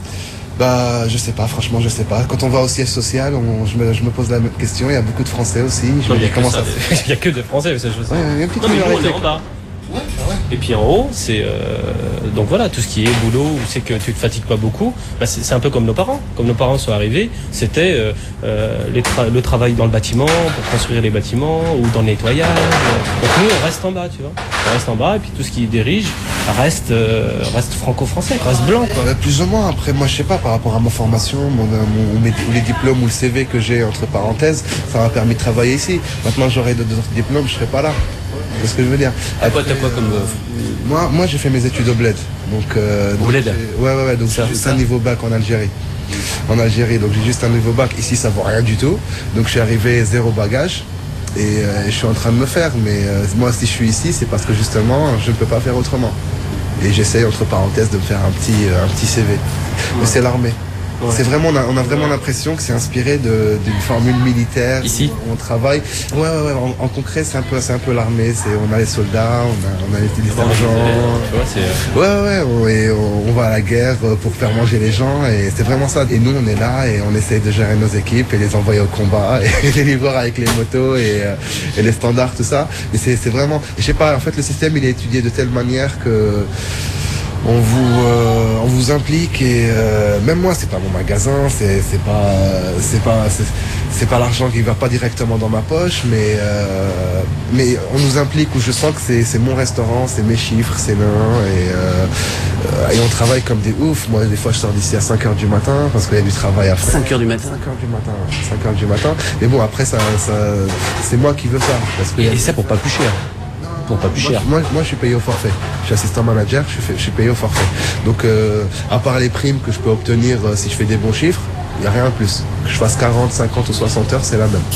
Bah, je sais pas, franchement, je sais pas. Quand on va au siège social, je me pose la même question. Il y a beaucoup de Français aussi. Je me dis comment ça se fait. Il y a que des Français, ça je sais. Ouais, il y a une petite minorité. En bas. Et puis en haut, c'est donc voilà, tout ce qui est boulot, où c'est que tu te fatigues pas beaucoup, bah c'est un peu comme nos parents. Comme nos parents sont arrivés, c'était le travail dans le bâtiment, pour construire les bâtiments, ou dans le nettoyage. Donc nous, on reste en bas, tu vois. On reste en bas, et puis tout ce qui dirige reste franco-français, reste blanc, quoi. Plus ou moins. Après, moi, je sais pas, par rapport à ma formation, les diplômes ou le CV que j'ai, entre parenthèses, ça m'a permis de travailler ici. Maintenant, j'aurais d'autres diplômes, je serais pas là. C'est ce que je veux dire. Après, t'as quoi comme... Moi, j'ai fait mes études au Bled. Au Bled. Ouais. Donc j'ai juste un niveau bac en Algérie. Donc j'ai juste un niveau bac. Ici, ça vaut rien du tout. Donc je suis arrivé 0 bagage. Et je suis en train de me faire. Mais moi, si je suis ici, c'est parce que justement, je ne peux pas faire autrement. Et j'essaye, entre parenthèses, de me faire un petit CV. Mais c'est l'armée. Ouais. C'est vraiment, on a vraiment l'impression que c'est inspiré d'une formule militaire. Ici, on travaille. Ouais. En concret, c'est un peu l'armée. On a les soldats, on a les sergents. Ouais. On va à la guerre pour faire manger les gens et c'est vraiment ça. Et nous, on est là et on essaye de gérer nos équipes et les envoyer au combat et les livreurs avec les motos et les standards, tout ça. Mais c'est vraiment, je sais pas. En fait, le système, il est étudié de telle manière que on vous implique et même moi, c'est pas mon magasin, c'est pas l'argent qui va pas directement dans ma poche, mais on nous implique où je sens que c'est mon restaurant, c'est mes chiffres, c'est et on travaille comme des oufs. Moi, des fois, je sors d'ici à 5h du matin parce qu'il y a du travail à faire. 5h du matin. 5h du matin. Mais bon, après, ça c'est moi qui veux ça. Parce que et ça pour pas plus cher. Moi, je suis payé au forfait. Je suis assistant manager, je suis payé au forfait. Donc, à part les primes que je peux obtenir si je fais des bons chiffres, il n'y a rien de plus. Que je fasse 40, 50 ou 60 heures, c'est la même.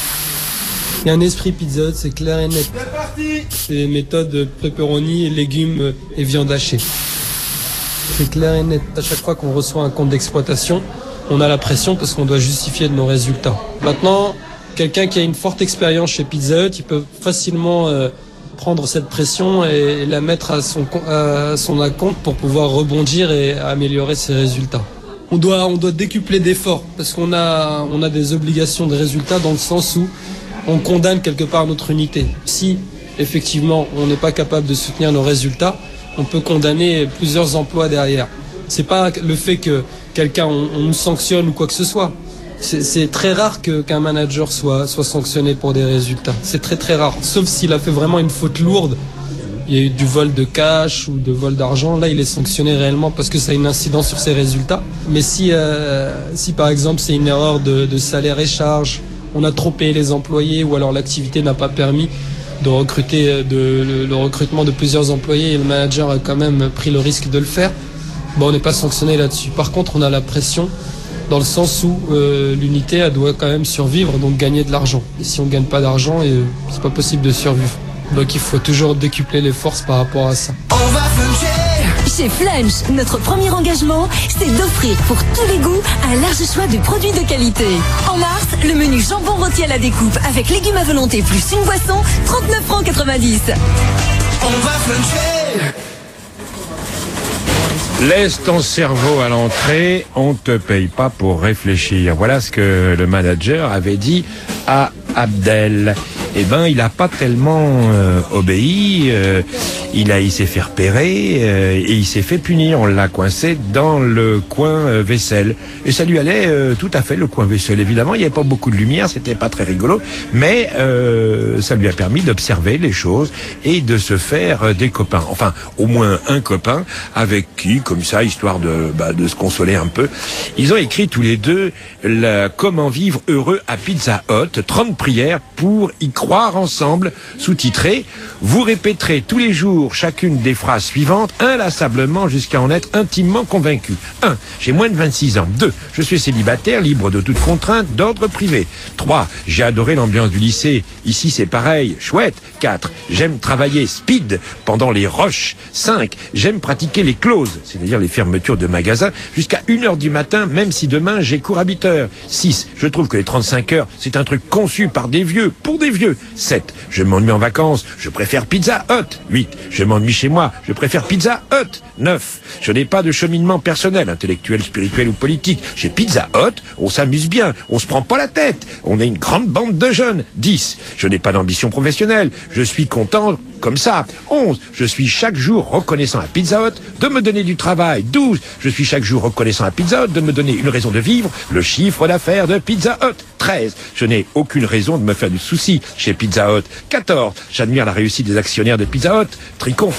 Il y a un esprit Pizza Hut, c'est clair et net. C'est méthode pepperoni, légumes et viande hachée. C'est clair et net. À chaque fois qu'on reçoit un compte d'exploitation, on a la pression parce qu'on doit justifier de nos résultats. Maintenant, quelqu'un qui a une forte expérience chez Pizza Hut, il peut facilement prendre cette pression et la mettre à son acompte pour pouvoir rebondir et améliorer ses résultats. On doit décupler d'efforts parce qu'on a des obligations de résultats dans le sens où on condamne quelque part notre unité. Si effectivement on n'est pas capable de soutenir nos résultats, on peut condamner plusieurs emplois derrière. C'est pas le fait que on nous sanctionne ou quoi que ce soit. C'est très rare qu'un manager soit sanctionné pour des résultats. C'est très très rare. Sauf s'il a fait vraiment une faute lourde. Il y a eu du vol de cash ou de vol d'argent. Là, il est sanctionné réellement parce que ça a une incidence sur ses résultats. Mais si par exemple c'est une erreur de salaire et charge, on a trop payé les employés ou alors l'activité n'a pas permis de recruter le recrutement de plusieurs employés et le manager a quand même pris le risque de le faire, on n'est pas sanctionné là-dessus. Par contre, on a la pression dans le sens où l'unité elle doit quand même survivre, donc gagner de l'argent. Et si on gagne pas d'argent, c'est pas possible de survivre. Donc il faut toujours décupler les forces par rapport à ça. On va fluncher. Chez Flunch, notre premier engagement, c'est d'offrir pour tous les goûts un large choix de produits de qualité. En mars, le menu jambon rôti à la découpe avec légumes à volonté plus une boisson, 39,90 francs. On va fluncher. Laisse ton cerveau à l'entrée, on te paye pas pour réfléchir. Voilà ce que le manager avait dit à Abdel. Il n'a pas tellement obéi. il s'est fait repérer et il s'est fait punir. On l'a coincé dans le coin vaisselle. Et ça lui allait tout à fait, le coin vaisselle. Évidemment, il n'y avait pas beaucoup de lumière, c'était pas très rigolo, mais ça lui a permis d'observer les choses et de se faire des copains. Enfin, au moins un copain avec qui, comme ça, histoire de se consoler un peu. Ils ont écrit tous les deux Comment vivre heureux à Pizza Hut, 30 prières pour y croire ensemble, sous-titré. Vous répéterez tous les jours chacune des phrases suivantes, inlassablement jusqu'à en être intimement convaincu. 1. J'ai moins de 26 ans. 2. Je suis célibataire, libre de toute contrainte d'ordre privé. 3. J'ai adoré l'ambiance du lycée. Ici, c'est pareil. Chouette. 4. J'aime travailler speed pendant les rushs. 5. J'aime pratiquer les closes, c'est-à-dire les fermetures de magasins, jusqu'à 1h du matin, même si demain j'ai cours à 8h. 6. Je trouve que les 35 heures, c'est un truc conçu par des vieux, pour des vieux. 7. Je m'ennuie en vacances, je préfère Pizza Hut. 8. Je m'ennuie chez moi, je préfère Pizza Hut. 9. Je n'ai pas de cheminement personnel, intellectuel, spirituel ou politique. Chez Pizza Hut, on s'amuse bien, on se prend pas la tête. On est une grande bande de jeunes. 10. Je n'ai pas d'ambition professionnelle, je suis content comme ça. 11. Je suis chaque jour reconnaissant à Pizza Hut de me donner du travail. 12. Je suis chaque jour reconnaissant à Pizza Hut de me donner une raison de vivre, le chiffre d'affaires de Pizza Hut. 13. Je n'ai aucune raison de me faire du souci chez Pizza Hut. 14. J'admire la réussite des actionnaires de Pizza Hut. Tricon.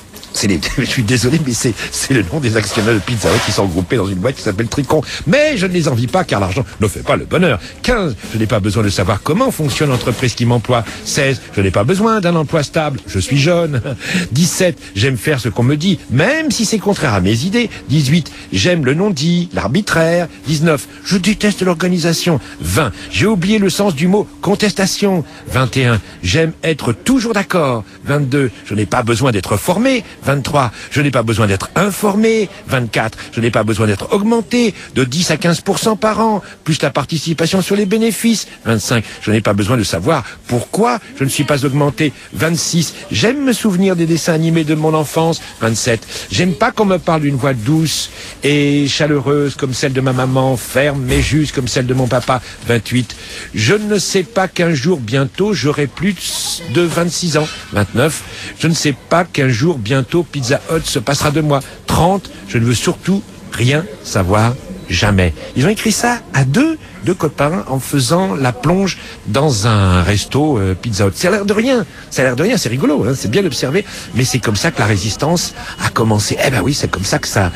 Je suis désolé, mais c'est le nom des actionnaires de Pizza Hut qui sont regroupés dans une boîte qui s'appelle Tricon. Mais je ne les envie pas car l'argent ne fait pas le bonheur. 15. Je n'ai pas besoin de savoir comment fonctionne l'entreprise qui m'emploie. 16. Je n'ai pas besoin d'un emploi stable. Je suis jeune. 17. J'aime faire ce qu'on me dit, même si c'est contraire à mes idées. 18. J'aime le non-dit, l'arbitraire. 19. Je déteste l'organisation. 20. J'ai oublié le sens du mot contestation. 21. J'aime être toujours d'accord. 22. Je n'ai pas besoin d'être formé. 23. Je n'ai pas besoin d'être informé. 24. Je n'ai pas besoin d'être augmenté de 10 à 15% par an, plus la participation sur les bénéfices. 25. Je n'ai pas besoin de savoir pourquoi je ne suis pas augmenté. 26. J'aime me souvenir des dessins animés de mon enfance. 27. J'aime pas qu'on me parle d'une voix douce et chaleureuse comme celle de ma maman, ferme mais juste comme celle de mon papa. 28. Je ne sais pas qu'un jour bientôt j'aurai plus de 26 ans. 29. Je ne sais pas qu'un jour bientôt Pizza Hut se passera de moi. 30. Je ne veux surtout rien savoir jamais. Ils ont écrit ça à deux copains en faisant la plonge dans un resto Pizza Hut. Ça a l'air de rien, c'est rigolo, hein, c'est bien observé, mais c'est comme ça que la résistance a commencé. Eh ben oui, c'est comme ça que ça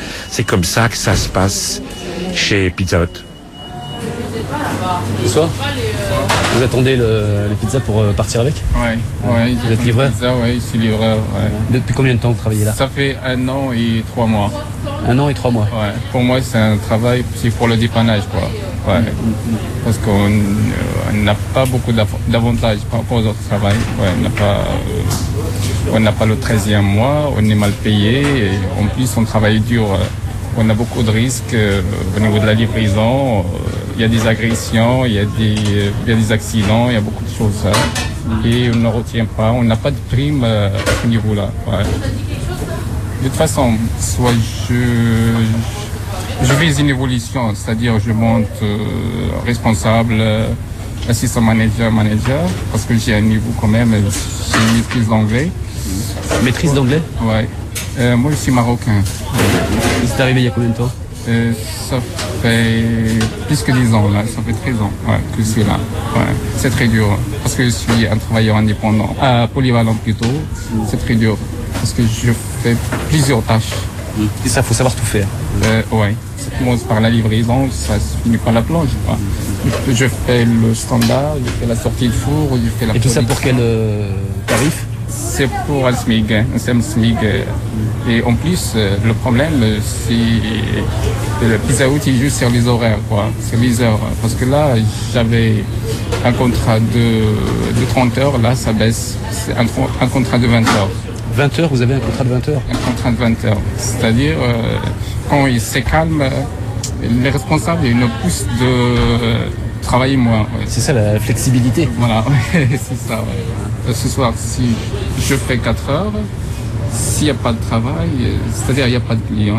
se passe chez Pizza Hut. Bonsoir. Vous attendez les pizzas pour partir avec? Ouais. Vous êtes livreur? Je suis livreur. Ouais. Depuis combien de temps vous travaillez là? Ça fait 1 an et 3 mois. 1 an et 3 mois. Ouais. Pour moi, c'est un travail, c'est pour le dépannage, quoi. Ouais. Parce qu'on n'a pas beaucoup d'avantages par rapport aux autres travails. Ouais, on n'a pas le 13e mois, on est mal payé, et en plus on travaille dur. On a beaucoup de risques au niveau de la livraison. Il y a des agressions, il y a des accidents, il y a beaucoup de choses. Et on ne retient pas, on n'a pas de prime à ce niveau-là. Ouais. De toute façon, soit je vise une évolution, c'est-à-dire je monte responsable, assistant manager, parce que j'ai un niveau quand même, j'ai une maîtrise d'anglais. Maîtrise d'anglais? Ouais. Moi, je suis marocain. C'est arrivé il y a combien de temps? Ça fait plus que 10 ans, là. Ça fait 13 ans que je suis là. Ouais. C'est très dur, parce que je suis un travailleur indépendant, polyvalent plutôt. C'est très dur, parce que je fais plusieurs tâches. Et ça, faut savoir tout faire. Ouais. Ça commence par la livraison, ça se finit par la plonge. Je fais le standard, je fais la sortie de four, je fais la... Et tout ça pour quel tarif? C'est pour un SMIG, un SMIG. Et en plus, le problème, c'est le Pizza Hut, il joue sur les horaires, quoi, sur les heures. Parce que là, j'avais un contrat de 30 heures, là, ça baisse. C'est un contrat de 20 heures. 20 heures, vous avez un contrat de 20 heures? Un contrat de 20 heures. C'est-à-dire, quand il se calme, les responsables, ils nous poussent de travailler moins. Ouais. C'est ça la flexibilité. Voilà, c'est ça. Ouais. Ce soir, si je fais 4 heures, s'il n'y a pas de travail, c'est-à-dire il n'y a pas de client,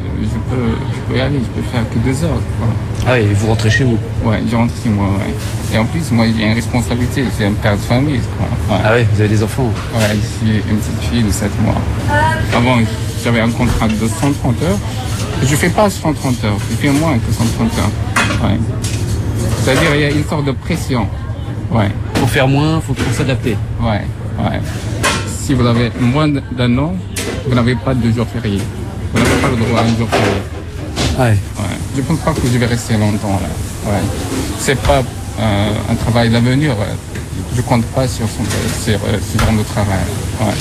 je peux y aller, je peux faire que 2 heures. Quoi. Ah et vous rentrez chez vous? Ouais, je rentre chez moi, ouais. Et en plus, moi, j'ai une responsabilité. J'ai un père de famille. Quoi. Ouais. Ah oui, vous avez des enfants? Ouais, j'ai une petite fille de 7 mois. Avant, j'avais un contrat de 130 heures. Je fais pas 130 heures. Je fais moins que 130 heures. Ouais. C'est-à-dire, il y a une sorte de pression. Ouais. Pour faire moins, faut s'adapter. Ouais, ouais. Si vous avez moins d'un an, vous n'avez pas de jour férié. Vous n'avez pas le droit à un jour férié. Ouais. Ouais. Je pense pas que je vais rester longtemps là. Ouais. C'est pas un travail d'avenir. Ouais. Je compte pas sur ce genre de travail. Ouais.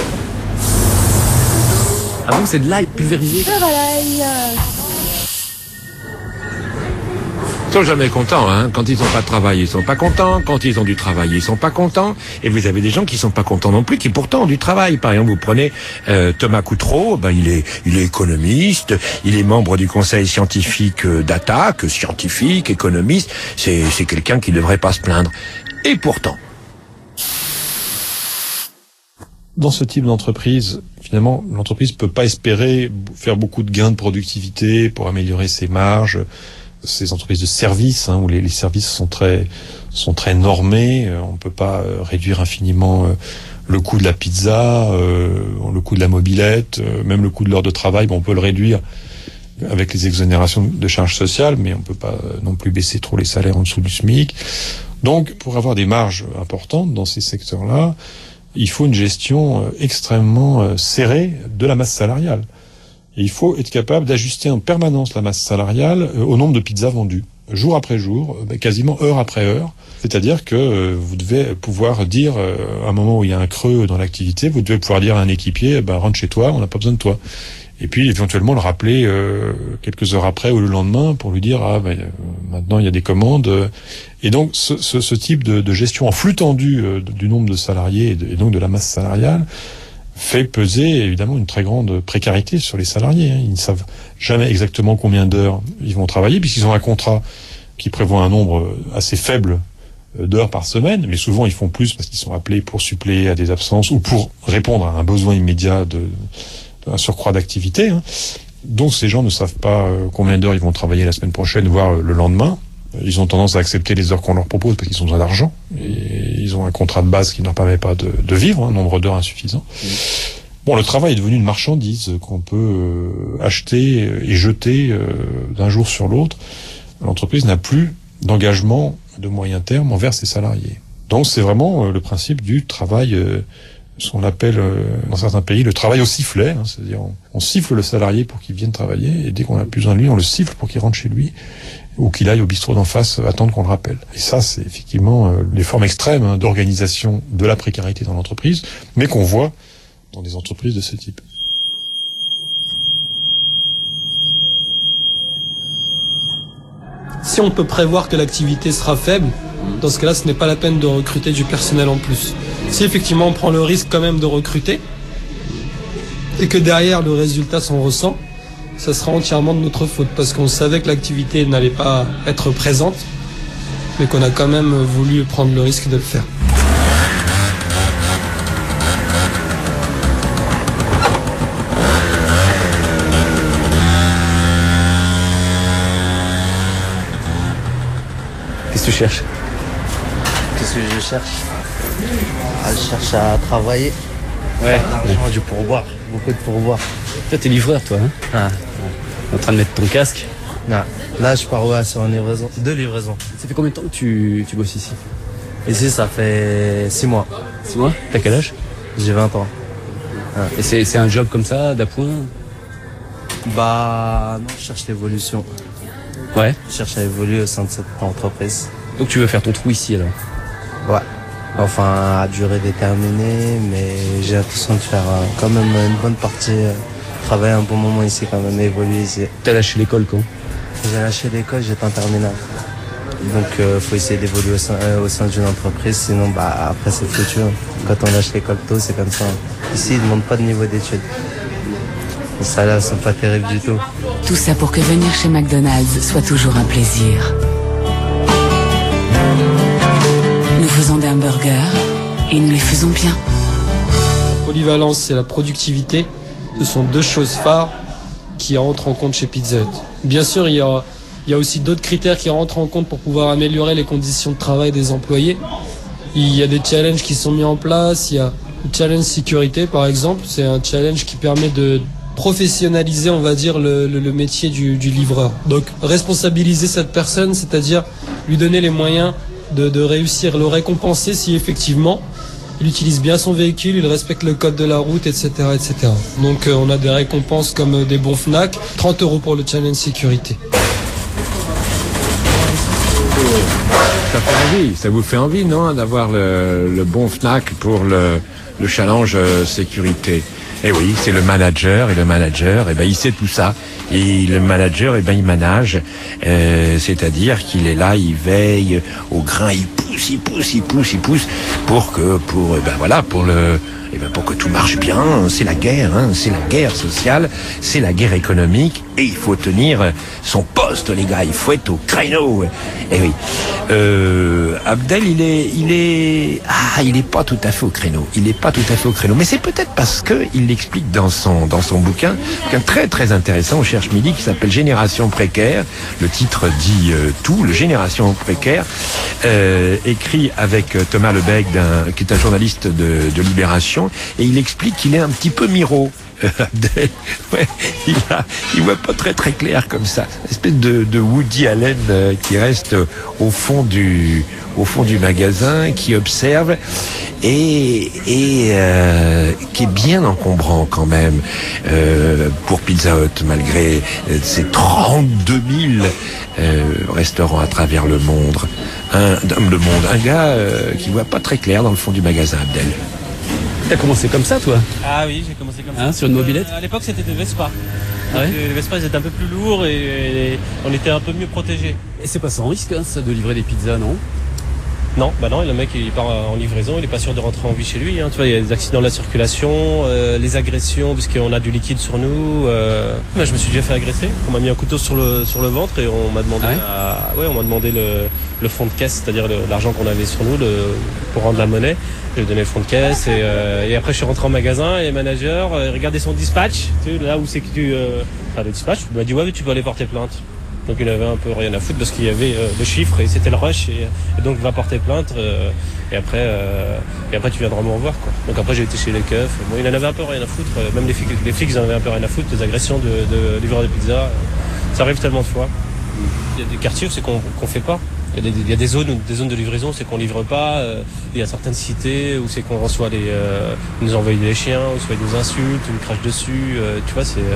Ah bon, c'est de l'ail pulvérisé? Ils sont jamais contents, hein. Quand ils n'ont pas de travail, ils sont pas contents. Quand ils ont du travail, ils sont pas contents. Et vous avez des gens qui sont pas contents non plus, qui pourtant ont du travail. Par exemple, vous prenez Thomas Coutreau, il est économiste, il est membre du conseil scientifique d'ATTAC, scientifique, économiste. C'est quelqu'un qui devrait pas se plaindre. Et pourtant. Dans ce type d'entreprise, finalement, l'entreprise peut pas espérer faire beaucoup de gains de productivité pour améliorer ses marges. Ces entreprises de services, où les services sont très normés, on peut pas réduire infiniment le coût de la pizza, le coût de la mobilette, même le coût de l'heure de travail, on peut le réduire avec les exonérations de charges sociales, mais on peut pas non plus baisser trop les salaires en dessous du SMIC. Donc, pour avoir des marges importantes dans ces secteurs-là, il faut une gestion extrêmement serrée de la masse salariale. Et il faut être capable d'ajuster en permanence la masse salariale au nombre de pizzas vendues, jour après jour, quasiment heure après heure. C'est-à-dire que vous devez pouvoir dire, à un moment où il y a un creux dans l'activité, vous devez pouvoir dire à un équipier, rentre chez toi, on n'a pas besoin de toi. Et puis éventuellement le rappeler quelques heures après ou le lendemain pour lui dire, maintenant il y a des commandes. Et donc ce type de gestion en flux tendu du nombre de salariés et donc de la masse salariale fait peser évidemment une très grande précarité sur les salariés. Ils ne savent jamais exactement combien d'heures ils vont travailler, puisqu'ils ont un contrat qui prévoit un nombre assez faible d'heures par semaine, mais souvent ils font plus parce qu'ils sont appelés pour suppléer à des absences ou pour répondre à un besoin immédiat d'un surcroît d'activité. Donc ces gens ne savent pas combien d'heures ils vont travailler la semaine prochaine, voire le lendemain. Ils ont tendance à accepter les heures qu'on leur propose parce qu'ils ont besoin d'argent. Et ils ont un contrat de base qui ne leur permet pas de vivre, un nombre d'heures insuffisant. Bon, le travail est devenu une marchandise qu'on peut acheter et jeter d'un jour sur l'autre. L'entreprise n'a plus d'engagement de moyen terme envers ses salariés. Donc c'est vraiment le principe du travail, ce qu'on appelle dans certains pays le travail au sifflet. C'est-à-dire on siffle le salarié pour qu'il vienne travailler et dès qu'on n'a plus besoin de lui, on le siffle pour qu'il rentre chez lui ou qu'il aille au bistrot d'en face attendre qu'on le rappelle. Et ça, c'est effectivement les formes extrêmes d'organisation de la précarité dans l'entreprise, mais qu'on voit dans des entreprises de ce type. Si on peut prévoir que l'activité sera faible, dans ce cas-là, ce n'est pas la peine de recruter du personnel en plus. Si effectivement on prend le risque quand même de recruter, et que derrière le résultat s'en ressent, ça sera entièrement de notre faute, parce qu'on savait que l'activité n'allait pas être présente, mais qu'on a quand même voulu prendre le risque de le faire. Qu'est-ce que tu cherches? Qu'est-ce que je cherche? Je cherche à travailler. Ouais. Du pourboire, beaucoup de pourboire. Toi, t'es livreur, toi, hein? En train de mettre ton casque? Non. Là, je pars sur une livraison. 2 livraisons. Ça fait combien de temps que tu bosses ici? Ici, ça fait 6 mois. 6 mois? T'as quel âge? J'ai 20 ans. Et c'est un job comme ça, d'appoint? Non, je cherche l'évolution. Ouais. Je cherche à évoluer au sein de cette entreprise. Donc tu veux faire ton trou ici, alors? Ouais. Enfin, à durée déterminée, mais j'ai l'impression de faire quand même une bonne partie, travailler un bon moment ici, quand même, évoluer ici. T'as lâché l'école quand? J'ai lâché l'école, j'étais en terminale. Donc, faut essayer d'évoluer au sein d'une entreprise, sinon, après, c'est foutu. Quand on lâche l'école tôt, c'est comme ça. Ici, ils ne demandent pas de niveau d'études. Les salaires sont pas terribles du tout. Tout ça pour que venir chez McDonald's soit toujours un plaisir. Nous faisons des hamburgers et nous les faisons bien. La polyvalence et la productivité, ce sont 2 choses phares qui entrent en compte chez Pizza Hut. Bien sûr, il y a Il y a aussi d'autres critères qui rentrent en compte pour pouvoir améliorer les conditions de travail des employés. Il y a des challenges qui sont mis en place. Il y a le challenge sécurité, par exemple. C'est un challenge qui permet de professionnaliser, on va dire, le métier du livreur. Donc, responsabiliser cette personne, c'est-à-dire lui donner les moyens de réussir, le récompenser si effectivement il utilise bien son véhicule, il respecte le code de la route, etc., etc. Donc, on a des récompenses comme des bons Fnac, 30 € pour le challenge sécurité. Ça fait envie, ça vous fait envie, non, d'avoir le bon Fnac pour le challenge sécurité. Eh oui, c'est le manager, et le manager, eh ben, il sait tout ça. Et le manager, eh ben, il manage, c'est-à-dire qu'il est là, il veille au grain, il pousse pour que tout marche bien. C'est la guerre, hein, c'est la guerre sociale, c'est la guerre économique, et il faut tenir son poste, les gars, il faut être au créneau. Eh oui. Abdel, il est pas tout à fait au créneau. Il est pas tout à fait au créneau. Mais c'est peut-être parce que il l'explique dans son bouquin, très très intéressant au Cherche Midi, qui s'appelle Génération précaire. Le titre dit tout, le Génération précaire, écrit avec Thomas Lebecq, qui est un journaliste de Libération, et il explique qu'il est un petit peu miro. Abdel, ouais, il voit pas très très clair comme ça. Une espèce de Woody Allen qui reste au fond du magasin, qui observe et qui est bien encombrant quand même pour Pizza Hut, malgré ses 32 000 restaurants à travers le monde. Un gars qui voit pas très clair dans le fond du magasin, Abdel. T'as commencé comme ça, toi? Ah oui, j'ai commencé comme ça. Sur une mobilette? À l'époque, c'était des Vespa. Ah ouais? Les Vespa, ils étaient un peu plus lourds et on était un peu mieux protégés. Et c'est pas sans risque, hein, ça, de livrer des pizzas, non? Non, le mec il part en livraison, il est pas sûr de rentrer en vie chez lui. Hein. Tu vois, il y a des accidents de la circulation, les agressions, puisqu'on a du liquide sur nous. Je me suis déjà fait agresser. On m'a mis un couteau sur le ventre et on m'a demandé, on m'a demandé le fond de caisse, c'est-à-dire l'argent qu'on avait sur nous pour rendre la monnaie. J'ai donné le fond de caisse et après je suis rentré en magasin et le manager regardait son dispatch, tu sais, là où c'est que le dispatch, il m'a dit ouais, mais tu peux aller porter plainte. Donc il avait un peu rien à foutre parce qu'il y avait le chiffre et c'était le rush et donc va porter plainte et après tu viendras me revoir, quoi. Donc après j'ai été chez les keufs. Bon, il en avait un peu rien à foutre, même les flics ils en avaient un peu rien à foutre, des agressions de livreurs de pizza, ça arrive tellement de fois. Il y a des quartiers où c'est qu'on fait pas. Il y a des zones de livraison, c'est qu'on livre pas. Il y a certaines cités où c'est qu'on reçoit ils nous envoient des chiens, ou soit ils nous insultent, ils nous crachent dessus. Tu vois, c'est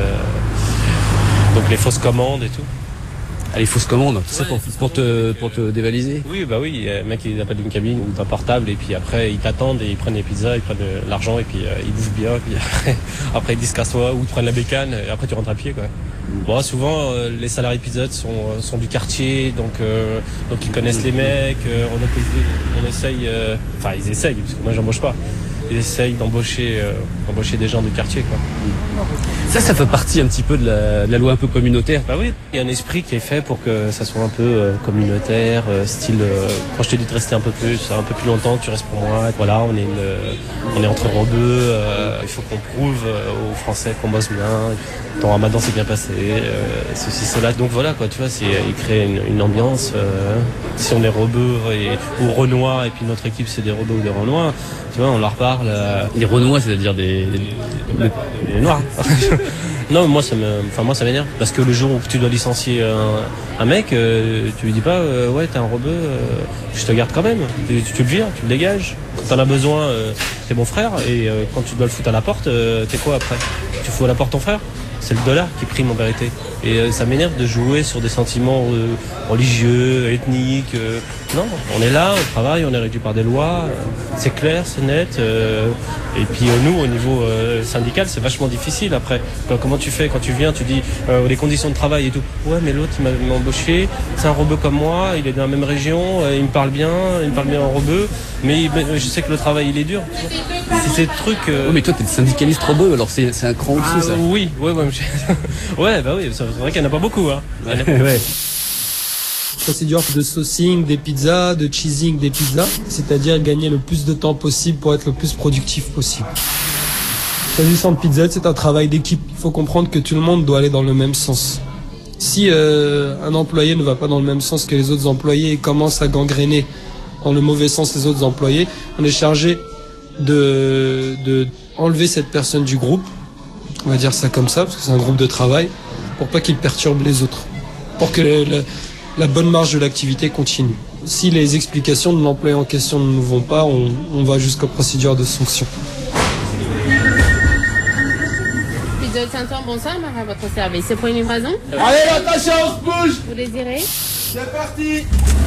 donc les fausses commandes et tout. Ah, les fausses commandes, tout ça pour te dévaliser? Oui, le mec il appelle d'une cabine ou d'un portable et puis après ils t'attendent et ils prennent les pizzas, ils prennent l'argent et puis ils bouffent bien. Puis après ils disent casse-toi ou ils prennent la bécane et après tu rentres à pied, quoi. Bon, souvent les salariés Pizza Hut sont du quartier, donc ils connaissent les mecs. On essaye, ils essayent parce que moi j'embauche pas. Ils essayent d'embaucher des gens du quartier, quoi. Ça fait partie un petit peu de la loi un peu communautaire. Bah oui, il y a un esprit qui est fait pour que ça soit un peu communautaire, style quand je te dis de rester un peu plus longtemps, tu restes pour moi. Voilà, on est entre rebeux, il faut qu'on prouve aux Français qu'on bosse bien. Ton Ramadan s'est bien passé, ceci, cela. Donc voilà, quoi, tu vois, il crée une ambiance. Si on est rebeux ou renois et puis notre équipe c'est des rebeux ou des renois, tu vois, on leur parle. Les renois, c'est-à-dire des noirs. Non, moi ça m'énerve parce que le jour où tu dois licencier un mec, tu lui dis pas ouais, t'es un rebeu, je te garde quand même. Tu le vires, tu le dégages. Quand t'en as besoin, t'es mon frère et quand tu dois le foutre à la porte, t'es quoi après? Tu fous à la porte ton frère? C'est le dollar qui prime en vérité. Et ça m'énerve de jouer sur des sentiments religieux, ethniques. Non, on est là, on travaille, on est régi par des lois. C'est clair, c'est net. Et puis nous, au niveau syndical, c'est vachement difficile après. Comment tu fais quand tu viens, tu dis les conditions de travail et tout. Ouais, mais l'autre, il m'a embauché. C'est un rebeu comme moi, il est dans la même région, il me parle bien en rebeu. Mais je sais que le travail, il est dur. C'est ces trucs... Oui, mais toi, t'es le syndicaliste rebeu, alors c'est un cran au-dessus, ça. Oui, ouais. Ouais, bah oui, c'est vrai qu'il n'y en a pas beaucoup, hein. Ouais. Procédure de saucing des pizzas, de cheesing des pizzas, c'est-à-dire gagner le plus de temps possible pour être le plus productif possible. S'agissant de Pizza Hut, c'est un travail d'équipe. Il faut comprendre que tout le monde doit aller dans le même sens. Si un employé ne va pas dans le même sens que les autres employés et commence à gangréner dans le mauvais sens les autres employés, on est chargé de enlever cette personne du groupe, on va dire ça comme ça, parce que c'est un groupe de travail, pour pas qu'il perturbe les autres, pour que la bonne marge de l'activité continue. Si les explications de l'employé en question ne nous vont pas, on va jusqu'aux procédures de sanction. Pizza Hut Saint-Ouen, bonsoir, à votre service. C'est pour une livraison? Allez, attention, on se bouge! Vous désirez? C'est parti!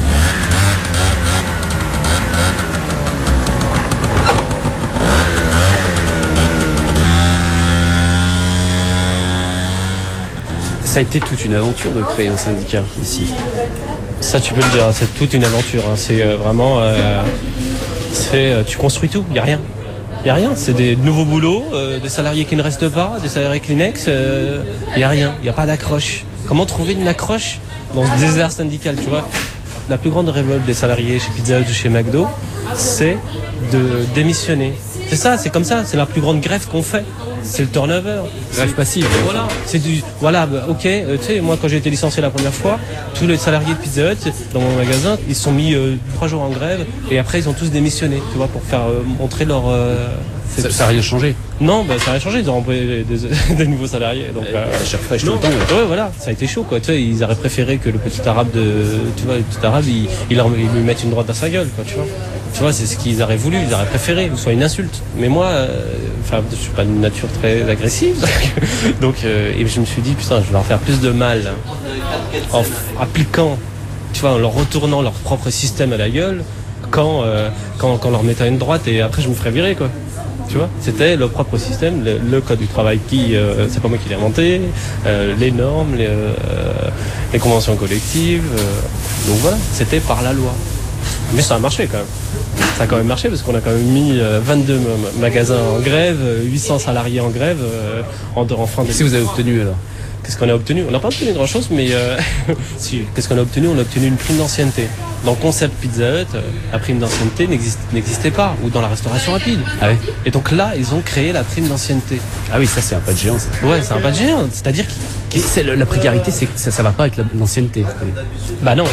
Ça a été toute une aventure de créer un syndicat ici. Ça, tu peux le dire, c'est toute une aventure. Hein. C'est vraiment... tu construis tout, il n'y a rien. Il n'y a rien, c'est des nouveaux boulots, des salariés qui ne restent pas, des salariés Kleenex, il n'y a rien, il n'y a pas d'accroche. Comment trouver une accroche dans ce désert syndical, tu vois? La plus grande révolte des salariés chez Pizza Hut ou chez McDo, c'est de démissionner. C'est ça, c'est comme ça, c'est la plus grande grève qu'on fait. C'est le turnover. Grève passive. Voilà, c'est du. Voilà, ok. Tu sais, moi quand j'ai été licencié la première fois, tous les salariés de Pizza Hut dans mon magasin, ils se sont mis 3 jours en grève et après ils ont tous démissionné, tu vois, pour faire montrer leur. Ça n'a rien changé. Non, bah, ça n'a rien changé. Ils ont employé des nouveaux salariés. Donc, chaque fois, tout le temps. Ouais, voilà, ça a été chaud, quoi. Tu sais, ils auraient préféré que le petit arabe ils lui mettent une droite dans sa gueule, quoi, tu vois. Tu vois, c'est ce qu'ils auraient voulu, ils auraient préféré, que ce soit une insulte. Mais moi, je suis pas d'une nature très agressive, donc et je me suis dit, putain, je vais leur faire plus de mal en appliquant, tu vois, en leur retournant leur propre système à la gueule, qu'en leur mettant une droite et après je me ferais virer, quoi. Tu vois, c'était le propre système, le code du travail qui, c'est pas moi qui l'ai inventé, les normes, les conventions collectives, donc voilà, c'était par la loi. Mais ça a marché quand même. Ça a quand même marché parce qu'on a quand même mis 22 magasins en grève, 800 salariés en grève en fin de... Qu'est-ce que vous avez obtenu alors? Qu'est-ce qu'on a obtenu? On n'a pas obtenu grand-chose, mais si, qu'est-ce qu'on a obtenu? On a obtenu une prime d'ancienneté. Dans le concept Pizza Hut, la prime d'ancienneté n'existait pas, ou dans la restauration rapide. Ah oui. Et donc là, ils ont créé la prime d'ancienneté. Ah oui, ça c'est un pas de géant. Ça. Ouais, c'est un pas de géant. C'est-à-dire que la précarité, ça va pas avec l'ancienneté. Bah non.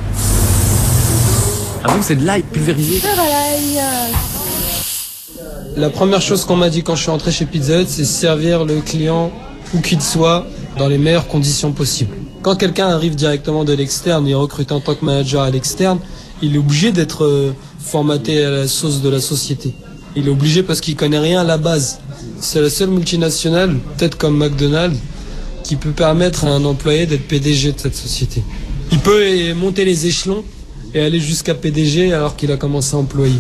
Ah bon, c'est de l'ail pulvérisé? La première chose qu'on m'a dit quand je suis entré chez Pizza Hut, c'est servir le client, où qu'il soit, dans les meilleures conditions possibles. Quand quelqu'un arrive directement de l'externe et est recruté en tant que manager à l'externe, il est obligé d'être formaté à la sauce de la société. Il est obligé parce qu'il connaît rien à la base. C'est la seule multinationale, peut-être comme McDonald's, qui peut permettre à un employé d'être PDG de cette société. Il peut monter les échelons et aller jusqu'à PDG alors qu'il a commencé à employer.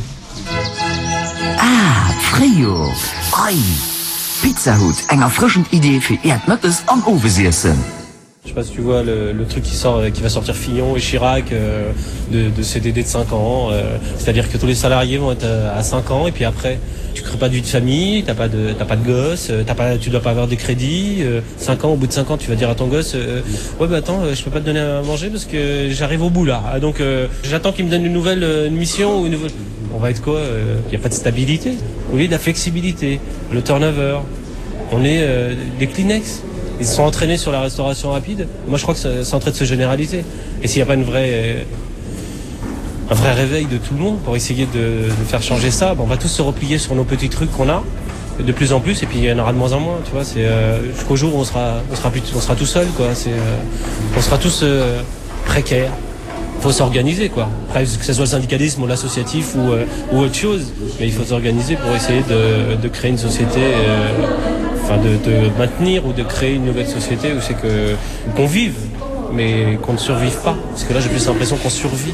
Ah, Frio. Ei. Pizza Hut, enger frischen Idee für Erdnüsse und Overseessen. Je sais pas si tu vois le truc qui va sortir Fillon et Chirac de CDD de 5 ans. C'est-à-dire que tous les salariés vont être à 5 ans et puis après, tu crées pas de vie de famille, t'as pas de gosse, tu dois pas avoir de crédit. 5 ans, au bout de 5 ans, tu vas dire à ton gosse, ouais bah attends, je peux pas te donner à manger parce que j'arrive au bout là. Donc j'attends qu'il me donne une mission ou une nouvelle. On va être quoi? Il y a pas de stabilité. Au lieu de la flexibilité, le turnover, on est des Kleenex. Ils se sont entraînés sur la restauration rapide. Moi, je crois que c'est en train de se généraliser. Et s'il n'y a pas un vrai réveil de tout le monde pour essayer de faire changer ça, on va tous se replier sur nos petits trucs qu'on a de plus en plus, et puis il y en aura de moins en moins. Tu vois, c'est jusqu'au jour où on sera tout seul, quoi. On sera tous précaires. Faut s'organiser, quoi. Après, que ce soit le syndicalisme ou l'associatif ou autre chose, mais il faut s'organiser pour essayer de créer une société. De maintenir ou de créer une nouvelle société où c'est qu'on vive, mais qu'on ne survive pas. Parce que là, j'ai plus l'impression qu'on survit.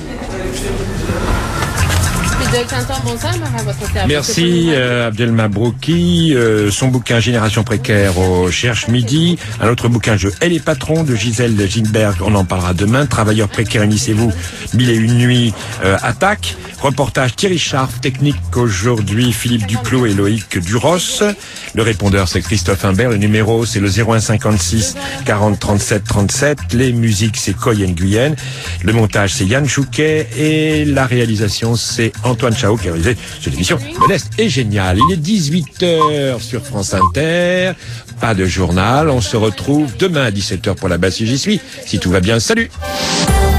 Merci Abdel Mabrouki. Son bouquin Génération précaire au Cherche Midi. Un autre bouquin Je hais les patrons de Gisèle Gilbert. On en parlera demain. Travailleurs précaires, unissez-vous. 1001 nuits attaque. Reportage Thierry Scharf. Technique aujourd'hui Philippe Duclos et Loïc Duros. Le répondeur c'est Christophe Imbert. Le numéro c'est le 0156 40 37 37. Les musiques c'est Coy Nguyen. Le montage c'est Yann Chouquet et la réalisation c'est Antoine Antoine Chao qui a réalisé cette émission modeste et géniale. Il est 18h sur France Inter. Pas de journal. On se retrouve demain à 17h pour la basse si j'y suis. Si tout va bien, salut!